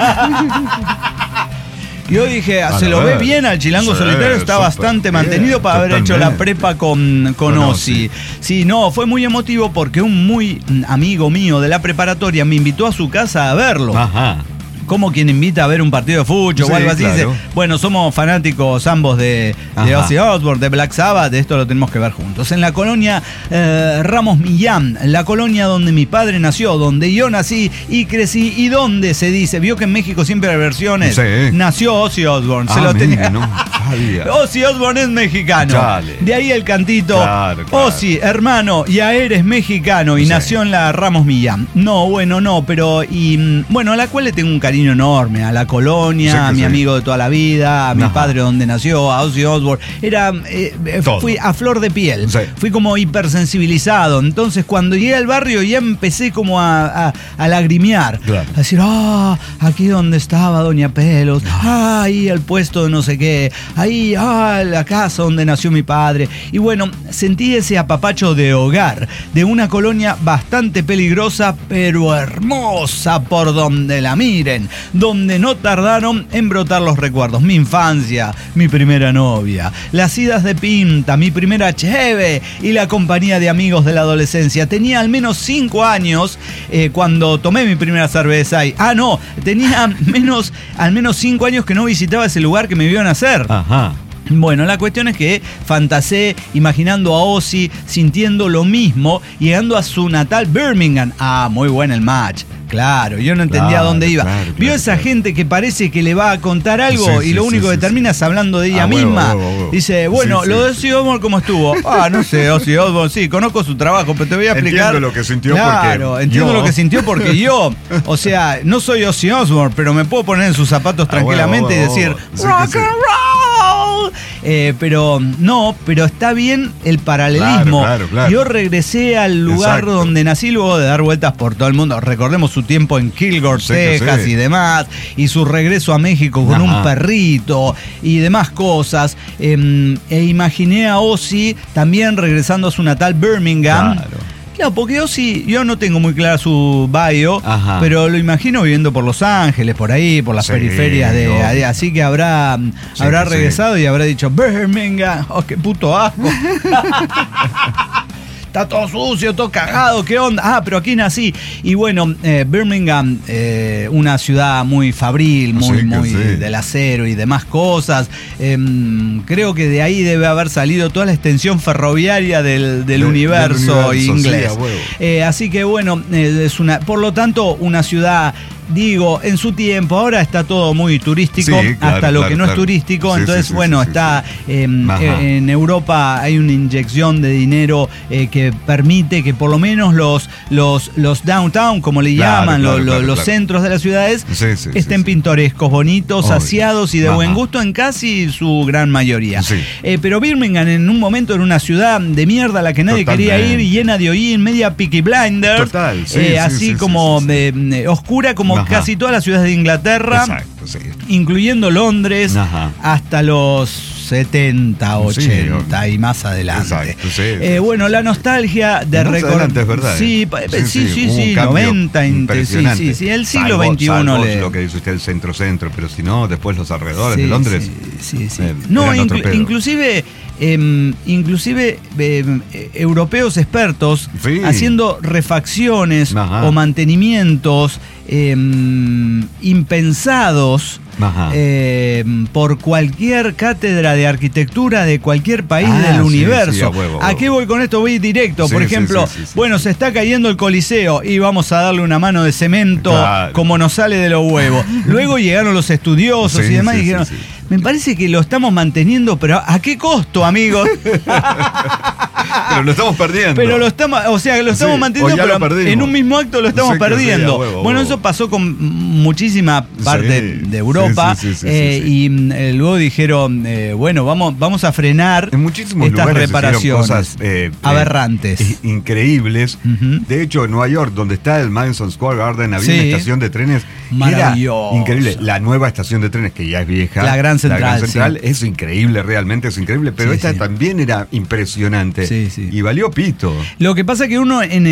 Yo dije, se lo ve bien al Chilango Solitario, está bastante mantenido para haber hecho la prepa con Ozzy. Sí, no, fue muy emotivo porque un muy amigo mío de la preparatoria me invitó a su casa a verlo. Ajá. Como quien invita a ver un partido de fútbol o algo así. Claro. Dice, bueno, somos fanáticos ambos de Ozzy Osbourne, de Black Sabbath, de esto lo tenemos que ver juntos. En la colonia Ramos Millán, la colonia donde mi padre nació, donde yo nací y crecí, y donde se dice, vio que en México siempre hay versiones, nació Ozzy Osbourne, se lo tenía. No sabía. Ozzy Osbourne es mexicano. Chale. De ahí el cantito, claro. Ozzy, hermano, ya eres mexicano, y nació en la Ramos Millán. No, bueno, no, pero, bueno, a la cual le tengo un cariño enorme, a la colonia, a mi amigo de toda la vida, a mi padre donde nació, a Ozzy Osbourne. Fui a flor de piel, fui como hipersensibilizado. Entonces cuando llegué al barrio ya empecé como a lagrimear, a decir, aquí donde estaba Doña Pelos, ahí el puesto de no sé qué, ahí, la casa donde nació mi padre. Y bueno, sentí ese apapacho de hogar, de una colonia bastante peligrosa, pero hermosa por donde la miren, donde no tardaron en brotar los recuerdos. Mi infancia, mi primera novia, las idas de pinta, mi primera cheve y la compañía de amigos de la adolescencia. Tenía al menos 5 años cuando tomé mi primera cerveza y... tenía al menos 5 años que no visitaba ese lugar que me vio nacer. Ajá. Bueno, la cuestión es que fantaseé imaginando a Ozzy sintiendo lo mismo, llegando a su natal Birmingham. Muy bueno el match. Claro, yo no entendía a dónde iba. Vio esa gente que parece que le va a contar algo y lo único que termina es hablando de ella misma. Dice, bueno, lo de Ozzy Osbourne, ¿cómo estuvo? No sé, Ozzy Osbourne, sí, conozco su trabajo, pero te voy a explicar. Entiendo lo que sintió entiendo lo que sintió porque yo, o sea, no soy Ozzy Osbourne, pero me puedo poner en sus zapatos tranquilamente y decir, rock and roll. Pero está bien el paralelismo. Claro. Yo regresé al lugar donde nací luego de dar vueltas por todo el mundo. Recordemos su tiempo en Kilgore, Texas y demás, y su regreso a México con un perrito y demás cosas. Imaginé a Ozzy también regresando a su natal Birmingham. Claro, porque Ozzy, yo no tengo muy clara su bio, pero lo imagino viviendo por Los Ángeles, por ahí, por las periferias de así que habrá regresado y habrá dicho, Birmingham, qué puto asco. Está todo sucio, todo cagado, ¿qué onda? Pero aquí nací. Y bueno, Birmingham, una ciudad muy fabril, muy del acero y demás cosas. Creo que de ahí debe haber salido toda la extensión ferroviaria del universo inglés. Así que bueno, es por lo tanto, una ciudad... Digo, en su tiempo, ahora está todo muy turístico, hasta lo que no es turístico, entonces está en Europa hay una inyección de dinero que permite que por lo menos los downtown, como le llaman, los centros de las ciudades, estén pintorescos, bonitos, saciados y de buen gusto en casi su gran mayoría. Pero Birmingham en un momento era una ciudad de mierda a la que nadie quería ir, llena de hollín, media Peaky Blinders, así como oscura como casi todas las ciudades de Inglaterra, incluyendo Londres, hasta los 70, 80 y más adelante. Bueno, la nostalgia de recordar. Es verdad. Sí, 90, el siglo XXI. Lo que dice usted, el centro, pero si no, después los alrededores de Londres. No, inclusive inclusive europeos expertos haciendo refacciones o mantenimientos impensados por cualquier cátedra de arquitectura de cualquier país del universo. ¿A qué voy con esto? Voy directo. Por ejemplo, bueno, se está cayendo el Coliseo y vamos a darle una mano de cemento como nos sale de los huevos. Luego llegaron los estudiosos y demás y dijeron, me parece que lo estamos manteniendo, pero ¿a qué costo, amigos? Pero lo estamos perdiendo. Pero lo estamos manteniendo, pero en un mismo acto lo estamos perdiendo. Bueno, eso pasó con muchísima parte de Europa. Y luego dijeron, bueno, vamos a frenar en muchísimos estas lugares reparaciones cosas, aberrantes. Increíbles. De hecho, en Nueva York, donde está el Madison Square Garden, había una estación de trenes maravillosa. Increíble. La nueva estación de trenes, que ya es vieja. La Gran Central, es increíble, realmente es increíble, pero esta también era impresionante y valió pito. Lo que pasa que uno en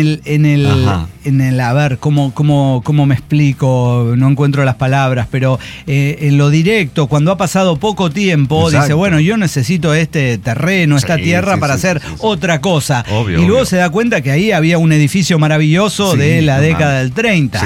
el a ver, ¿cómo me explico? No encuentro las palabras, pero en lo directo, cuando ha pasado poco tiempo, dice, bueno, yo necesito este terreno, esta tierra para hacer otra cosa. Obvio, y luego se da cuenta que ahí había un edificio maravilloso de la década del 30.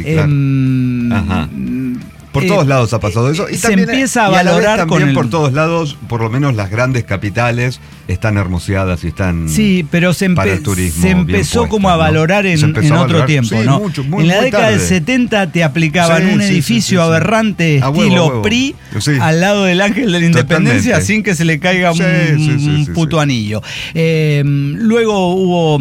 Claro. Por todos lados ha pasado eso. Y se empieza a valorar también por todos lados, por lo menos las grandes capitales están hermoseadas y están pero para el turismo. Se empezó como a valorar en otro tiempo, ¿no? En la década del 70 te aplicaban un edificio aberrante estilo PRI al lado del Ángel de la Independencia sin que se le caiga un puto anillo. Luego hubo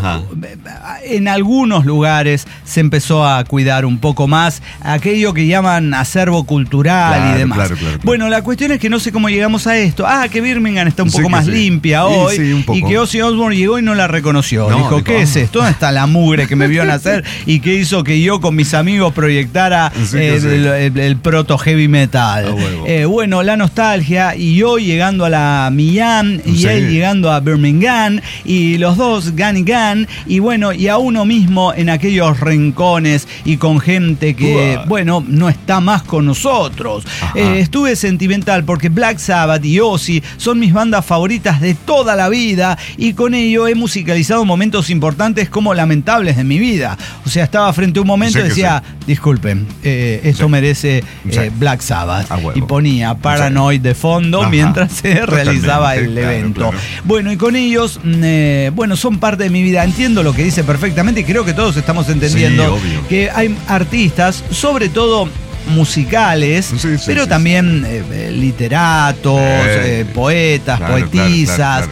en algunos lugares se empezó a cuidar un poco más aquello que llaman acervo cultural y demás. Claro. Bueno, la cuestión es que no sé cómo llegamos a esto. Que Birmingham está un poco más limpia hoy y que Ozzy Osbourne llegó y no la reconoció. Dijo, ¿qué es esto? ¿Dónde está la mugre que me vio nacer y que hizo que yo con mis amigos proyectara el proto heavy metal? Bueno, la nostalgia y yo llegando a la Millán y él llegando a Birmingham y los dos Gun y Gun y bueno, y a uno mismo en aquellos rincones y con gente que, bueno, no está más con nosotros. Estuve sentimental porque Black Sabbath y Ozzy son mis bandas favoritas de toda la vida y con ello he musicalizado momentos importantes como lamentables de mi vida. O sea, estaba frente a un momento y decía, disculpen, esto merece Black Sabbath. Y ponía Paranoid de fondo mientras se realizaba el evento. Bueno, y con ellos, bueno, son parte de mi vida. Entiendo lo que dice perfectamente y creo que todos estamos entendiendo que hay artistas, sobre todo musicales, pero también literatos, poetas, poetisas,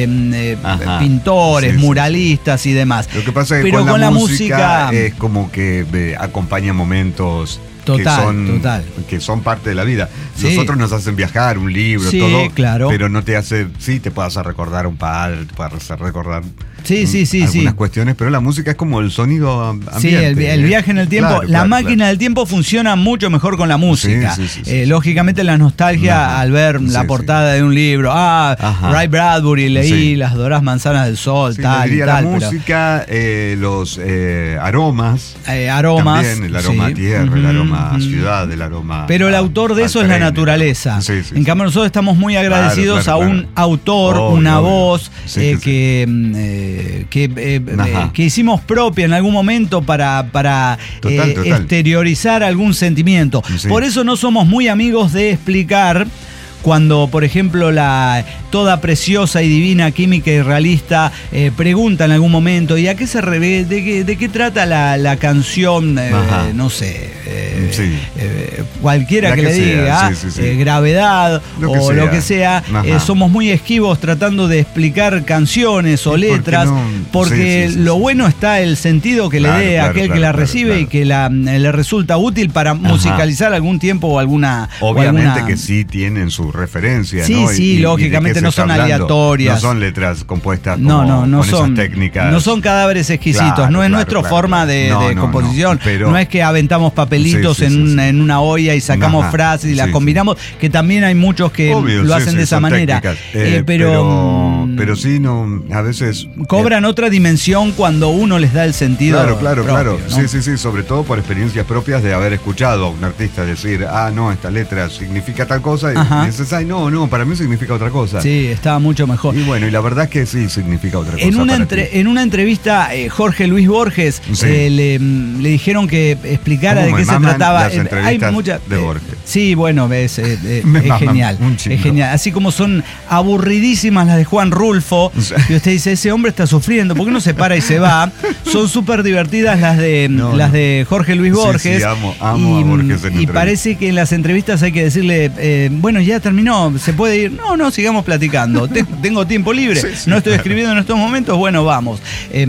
pintores, muralistas y demás. Lo que pasa es que con la música es como que acompaña momentos que son parte de la vida. Nosotros nos hacen viajar, un libro, todo, pero no te hace, te puedes hacer recordar a un padre, te puedes hacer recordar algunas cuestiones, pero la música es como el sonido ambiente. Sí, el viaje en el tiempo. La máquina del tiempo funciona mucho mejor con la música. Lógicamente la nostalgia al ver la portada de un libro. Ray Bradbury, leí Las Doradas Manzanas del Sol, tal y tal. La música, los aromas. También el aroma tierra, el aroma ciudad, el aroma. Pero el autor de eso es la naturaleza. En cambio, nosotros estamos muy agradecidos a un autor, una voz que hicimos propia en algún momento para exteriorizar algún sentimiento. Por eso no somos muy amigos de explicar cuando, por ejemplo, la toda preciosa y divina química y realista pregunta en algún momento, ¿y a qué se de qué trata la canción? No sé, cualquiera que le diga, Gravedad o lo que sea. Somos muy esquivos tratando de explicar canciones o letras, porque lo bueno está el sentido que le dé a aquel que la recibe y que le resulta útil para musicalizar algún tiempo o alguna... Obviamente que sí tienen su referencia, ¿no? Lógicamente no son aleatorias. No son letras compuestas con son esas técnicas. No son cadáveres exquisitos, no es nuestra forma de composición. No es que aventamos papelitos en una olla y sacamos frases y las combinamos, que también hay muchos que lo hacen de esa manera. Pero sí, a veces... Cobran otra dimensión cuando uno les da el sentido. Claro. ¿no? Sí, sobre todo por experiencias propias de haber escuchado a un artista decir, esta letra significa tal cosa, y en ese dices, ay, no, para mí significa otra cosa. Sí, estaba mucho mejor. Y bueno, y la verdad es que sí significa otra cosa. En una entrevista, Jorge Luis Borges le dijeron que explicara de qué se trataba. Hay muchas de Borges. Sí, bueno, es genial. Es genial. Así como son aburridísimas las de Juan Rulfo, y usted dice, ese hombre está sufriendo, ¿por qué no se para y se va? Son súper divertidas las de Jorge Luis Borges. Sí, amo a Borges. Y parece que en las entrevistas hay que decirle, bueno, ya terminó, ¿se puede ir? No, sigamos platicando. Tengo tiempo libre. No estoy escribiendo en estos momentos, bueno, vamos.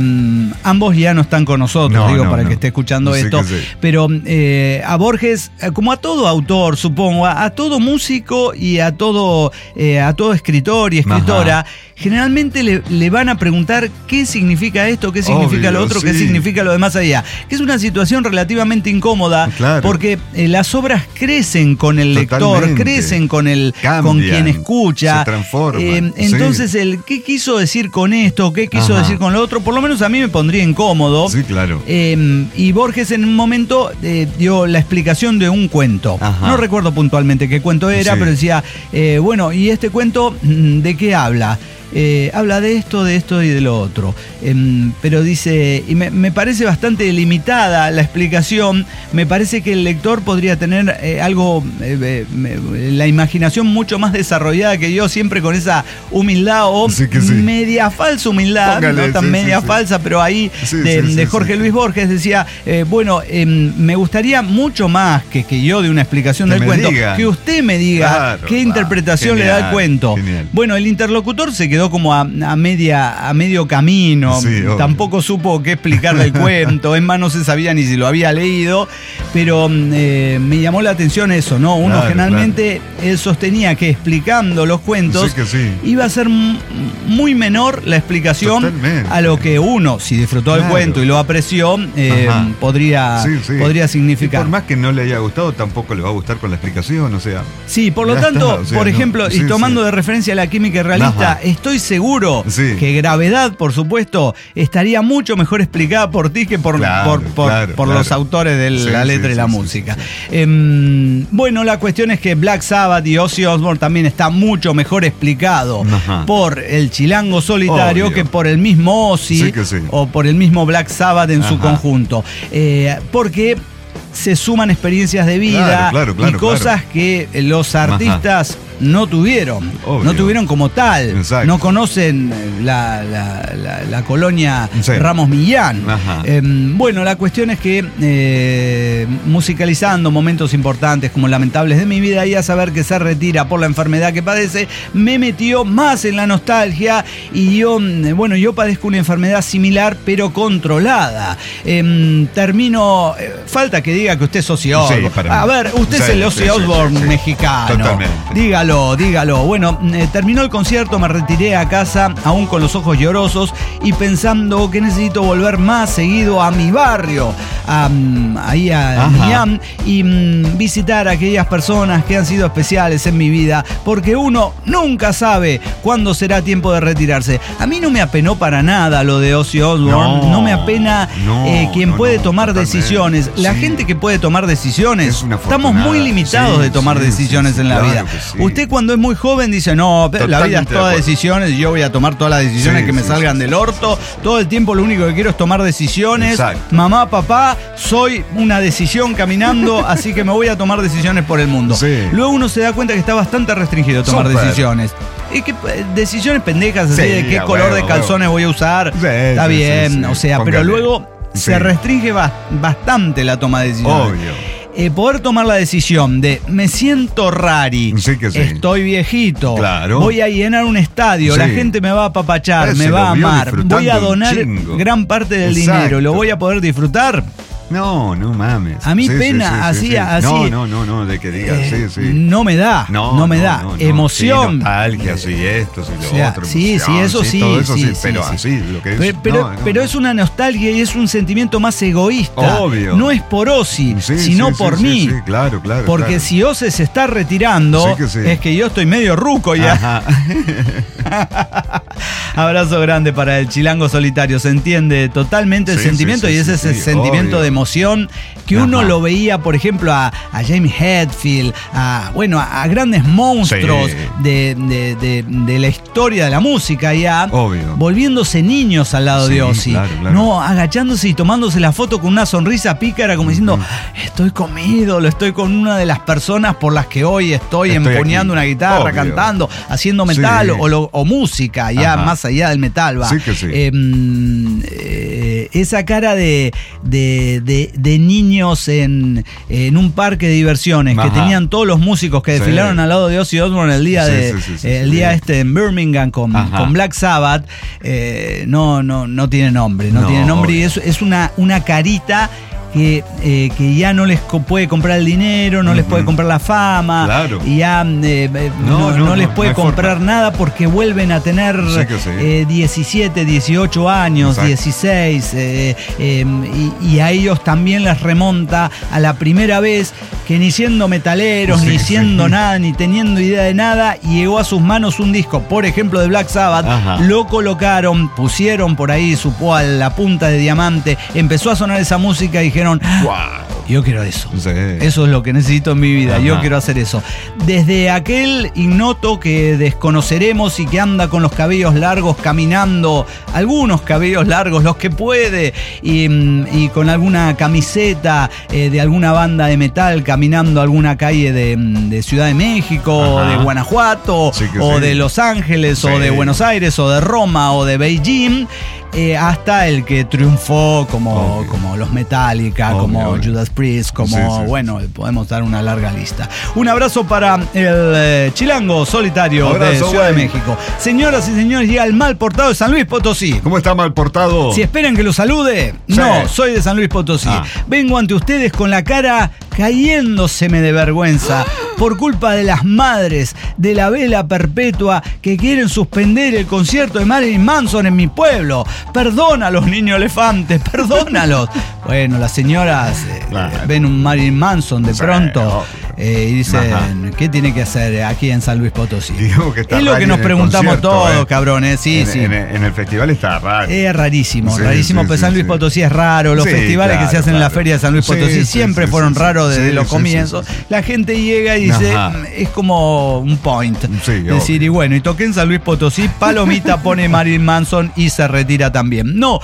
Ambos ya no están con nosotros, para que esté escuchando esto. Pero a Borges, como a todo autor, supongo, a todo músico y a todo escritor y escritora, generalmente le van a preguntar qué significa esto, qué significa lo otro, qué significa lo de más allá. Que es una situación relativamente incómoda, porque las obras crecen con el lector, crecen con quien escucha. Se transforman. Entonces, ¿qué quiso decir con esto? ¿Qué quiso decir con lo otro? Por lo menos a mí me pondría incómodo. Sí, claro. Y Borges en un momento dio la explicación de un cuento. No recuerdo puntualmente qué cuento era, pero decía, bueno, ¿y este cuento de qué habla? Habla de esto y de lo otro. Pero dice, y me parece bastante limitada la explicación, me parece que el lector podría tener algo, la imaginación mucho más desarrollada que yo, siempre con esa humildad media falsa humildad, póngale, no tan media falsa, pero ahí de Jorge Luis Borges decía, bueno, me gustaría mucho más que yo de una explicación del cuento, que usted me diga qué interpretación le da al cuento. Genial. Bueno, el interlocutor se quedó como a medio camino, tampoco supo qué explicarle el cuento, es más, no se sabía ni si lo había leído, pero me llamó la atención eso, ¿no? Uno generalmente él sostenía que explicando los cuentos iba a ser muy menor la explicación a lo que uno, si disfrutó del cuento y lo apreció, podría significar. Y por más que no le haya gustado, tampoco le va a gustar con la explicación, o sea. Sí, por lo tanto, por ejemplo, y tomando de referencia la química realista, estoy seguro que Gravedad, por supuesto, estaría mucho mejor explicada por ti que por los autores de la letra y la música. Bueno, la cuestión es que Black Sabbath y Ozzy Osbourne también está mucho mejor explicado por el Chilango Solitario que por el mismo Ozzy o por el mismo Black Sabbath en su conjunto. Porque se suman experiencias de vida y cosas que los artistas no tuvieron. Obvio. No tuvieron como tal. Exacto. No conocen la colonia Ramos Millán. Bueno, la cuestión es que musicalizando momentos importantes como Lamentables de mi vida y a saber que se retira por la enfermedad que padece, me metió más en la nostalgia y yo padezco una enfermedad similar pero controlada. Termino, falta que diga que usted es Ozzy Osbourne. A ver, usted es el Ozzy Osbourne mexicano. Totalmente. Dígalo. Bueno, terminó el concierto, me retiré a casa, aún con los ojos llorosos y pensando que necesito volver más seguido a mi barrio, ahí a Miami, y visitar a aquellas personas que han sido especiales en mi vida, porque uno nunca sabe cuándo será tiempo de retirarse. A mí no me apenó para nada lo de Ozzy Osbourne, no me apena quien puede tomar decisiones. La gente que puede tomar decisiones, estamos muy limitados de tomar decisiones en la vida. Usted cuando es muy joven dice, no, la vida es toda decisiones, yo voy a tomar todas las decisiones que me salgan del orto, todo el tiempo lo único que quiero es tomar decisiones. Mamá, papá, soy una decisión caminando, así que me voy a tomar decisiones por el mundo. Luego uno se da cuenta que está bastante restringido a tomar decisiones. Y que decisiones pendejas así de qué color de calzones voy a usar, está bien, o sea, pero luego se restringe bastante la toma de decisiones. Obvio. Poder tomar la decisión de me siento rari, estoy viejito, voy a llenar un estadio, la gente me va a apapachar, me va a amar, voy a donar gran parte del dinero, lo voy a poder disfrutar. No mames. A mí pena, así. No, de que digas, no me da, no me da. Emoción. Nostalgia, esto, lo otro. Eso sí. Todo eso pero así, lo que es. Pero es una nostalgia y es un sentimiento más egoísta. Obvio. No es por Ozzy, sino por mí. Claro. Porque si Ozzy se está retirando, es que yo estoy medio ruco ya. Abrazo grande para el chilango solitario. Se entiende totalmente el sentimiento y es ese sentimiento obvio. de emoción que uno lo veía, por ejemplo, a James Hetfield, a grandes monstruos de la historia de la música ya, obvio, volviéndose niños al lado de Ozzy. Claro. No, agachándose y tomándose la foto con una sonrisa pícara como diciendo, estoy con mi ídolo, estoy con una de las personas por las que hoy estoy empuñando una guitarra, obvio, cantando, haciendo metal o música, ya más allá del metal, va. Sí que sí. Esa cara de niños en un parque de diversiones que tenían todos los músicos que desfilaron al lado de Ozzy Osbourne el día en Birmingham con Black Sabbath, no tiene nombre, tiene nombre, y es una carita que ya no les puede comprar el dinero, no les puede comprar la fama, claro, y ya no les puede comprar nada porque vuelven a tener 17, 18 años, 16, y a ellos también les remonta a la primera vez que ni siendo metaleros, ni siendo nada, ni teniendo idea de nada, llegó a sus manos un disco, por ejemplo, de Black Sabbath, lo colocaron, pusieron por ahí la punta de diamante, empezó a sonar esa música y dijeron, wow, yo quiero eso. Eso es lo que necesito en mi vida. Yo quiero hacer eso. Desde aquel ignoto que desconoceremos y que anda con los cabellos largos caminando, algunos cabellos largos, los que puede, y con alguna camiseta de alguna banda de metal caminando alguna calle de Ciudad de México, de Guanajuato, de Los Ángeles, o de Buenos Aires, o de Roma, o de Beijing, hasta el que triunfó como los Metallica, como Judas Priest, bueno, podemos dar una larga lista. Un abrazo para el chilango solitario de Ciudad de México. Señoras y señores, llega el mal portado de San Luis Potosí. ¿Cómo está mal portado? Si esperan que lo salude, no, soy de San Luis Potosí. Vengo ante ustedes con la cara cayéndoseme de vergüenza por culpa de las madres de la vela perpetua que quieren suspender el concierto de Marilyn Manson en mi pueblo. Perdónalos, niño elefante, perdónalos. Bueno, las señoras ven un Marilyn Manson de pronto y dicen, ¿qué tiene que hacer aquí en San Luis Potosí? Es lo que nos preguntamos todos, cabrones. En el festival está raro. Es rarísimo, pero San Luis Potosí es raro. Los festivales que se hacen en la feria de San Luis Potosí siempre fueron raros desde los comienzos. La gente llega y dice, es como un point. Decir, y bueno, y toqué en San Luis Potosí, palomita pone Marilyn Manson y se retira también. No,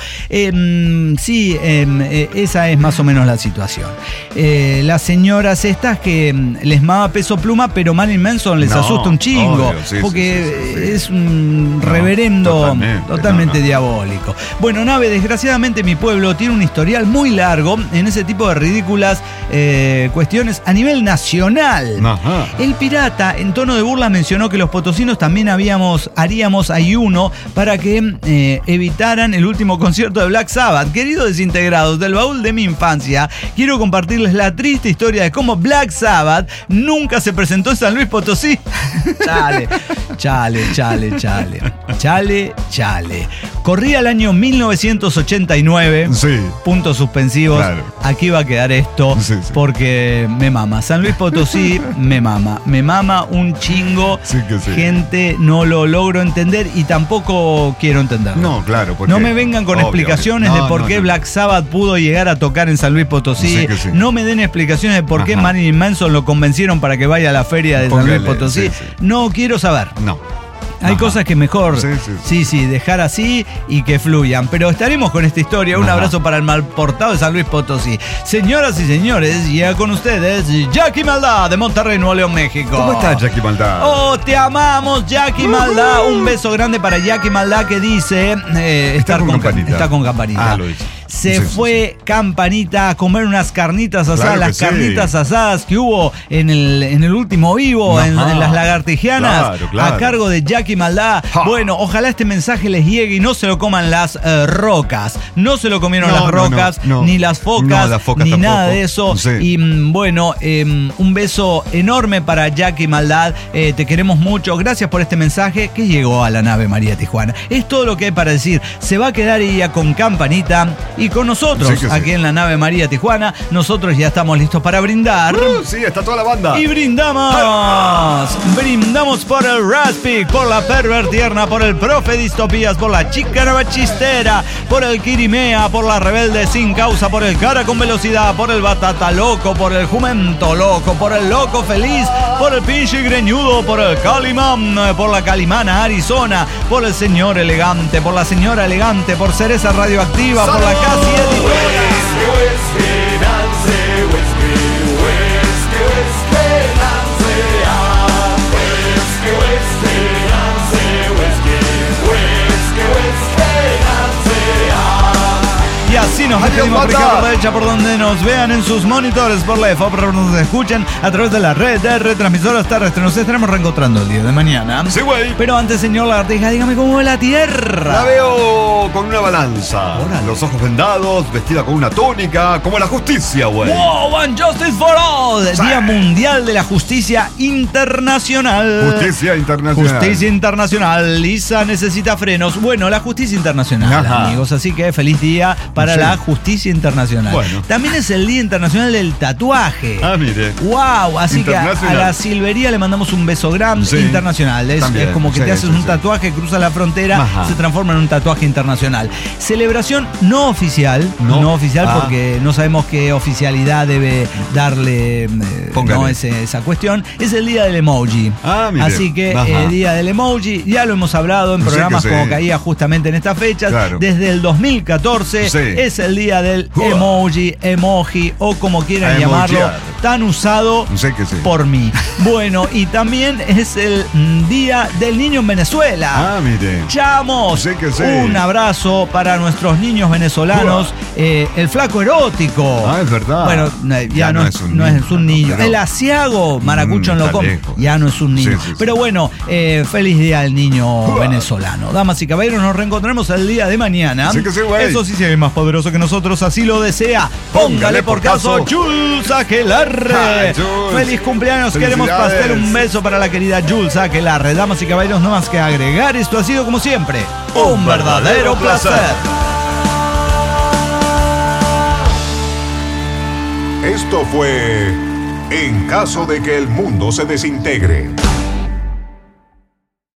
esa es más o menos la situación. Las señoras estas que les mama Peso Pluma, pero Marilyn Manson les asusta un chingo, porque es un reverendo totalmente diabólico. Bueno, Nave, desgraciadamente mi pueblo tiene un historial muy largo en ese tipo de ridículas cuestiones a nivel nacional. El pirata, en tono de burla, mencionó que los potosinos también haríamos ayuno para que evitaran el último concierto de Black Sabbath. Queridos desintegrados, del baúl de mi infancia, quiero compartirles la triste historia de cómo Black Sabbath nunca se presentó en San Luis Potosí. Chale. Corría el año 1989. Puntos suspensivos. Aquí va a quedar esto porque me mama. San Luis Potosí me mama un chingo. Gente, no lo logro entender y tampoco quiero entenderlo. No me vengan con explicaciones de por qué Black Sabbath pudo llegar a tocar en San Luis Potosí. No me den explicaciones de por qué Marilyn Manson lo convencieron para que vaya a la feria de San Luis Potosí. No quiero saber. Hay cosas que mejor dejar así y que fluyan. Pero estaremos con esta historia. Un abrazo para el malportado de San Luis Potosí. Señoras y señores, llega con ustedes Jackie Maldá de Monterrey, Nuevo León, México. ¿Cómo estás, Jackie Maldá? Oh, te amamos, Jackie Maldá. Un beso grande para Jackie Maldá, que dice está con Campanita. Lo dice. Se fue Campanita a comer unas carnitas asadas, carnitas asadas que hubo en el último vivo, en las Lagartijanas, a cargo de Jackie Maldá. Bueno, ojalá este mensaje les llegue y no se lo coman las rocas. No se lo comieron las rocas, ni las focas, ni tampoco. Nada de eso. Y bueno, un beso enorme para Jackie Maldá. Te queremos mucho. Gracias por este mensaje que llegó a la nave María Tijuana. Es todo lo que hay para decir. Se va a quedar ella con Campanita. y con nosotros, Sí que sí. aquí en la nave María Tijuana, nosotros ya estamos listos para brindar. Sí, está toda la banda. Y brindamos. Brindamos por el Raspic, por la pervertierna, por el profe Distopías, por la chica navachistera, por el Kirimea, por la rebelde sin causa, por el cara con velocidad, por el batata loco, por el jumento loco, por el loco feliz, por el pinche greñudo, por el Calimán, por la Calimana Arizona, por el señor elegante, por la señora elegante, por cereza radioactiva, por la casi editora. Y así nos despedimos, Ricardo Recha, por donde nos vean en sus monitores, por la EFO, por donde nos escuchen a través de la red de retransmisoras terrestres. Nos estaremos reencontrando el día de mañana. Sí, güey. Pero antes, señor Lagartija, dígame cómo va la Tierra. La veo con una balanza. Los ojos vendados, vestida con una túnica, como la justicia, güey. Wow, and justice for all. Sí. Día Mundial de la Justicia Internacional. Justicia internacional. Justicia internacional. Lisa necesita frenos. Bueno, la justicia internacional, Ajá. amigos. Así que feliz día para Sí. la justicia internacional. Bueno. También es el Día Internacional del Tatuaje. Ah, mire. Wow, así que a Internacional. la Silvería le mandamos un beso grande Sí, internacional. Es también, como que sí, te haces sí, un sí. tatuaje, cruza la frontera, Ajá. se transforma en un tatuaje internacional. Celebración no oficial, No. no oficial Ah. porque no sabemos qué oficialidad debe darle Póngale. no, esa cuestión. Es el Día del Emoji. Ah, mire. Así que Ajá. Día del Emoji, ya lo hemos hablado en Sí, programas que sí. como caía justamente en estas fechas. Claro. Desde el 2014 Sí. es el Día del Uah. emoji, emoji o como quieran A llamarlo, emojiar. tan usado Sí que sí. por mí. Bueno, y también es el Día del Niño en Venezuela. Ah, mire. Chamos, Sí que sí. un abrazo para nuestros niños venezolanos. El flaco erótico. Ah, es verdad. Bueno, ya no es un niño. pero- El asiago, maracucho en está Locom, lejos. ya no es un niño. Sí, sí, sí. Pero bueno, feliz día al niño venezolano. Damas y caballeros, nos reencontraremos el día de mañana. Sí que sí, güey. Eso sí, si es más poderoso que nosotros, así lo desea. Póngale por caso, Jules Aquelarre. Ay, Jules. Feliz cumpleaños, queremos Felicidades. pastel. Un beso para la querida Jules Aquelarre. Damas y caballeros, no más que agregar. Esto ha sido, como siempre, un verdadero placer. Esto fue En caso de que el mundo se desintegre.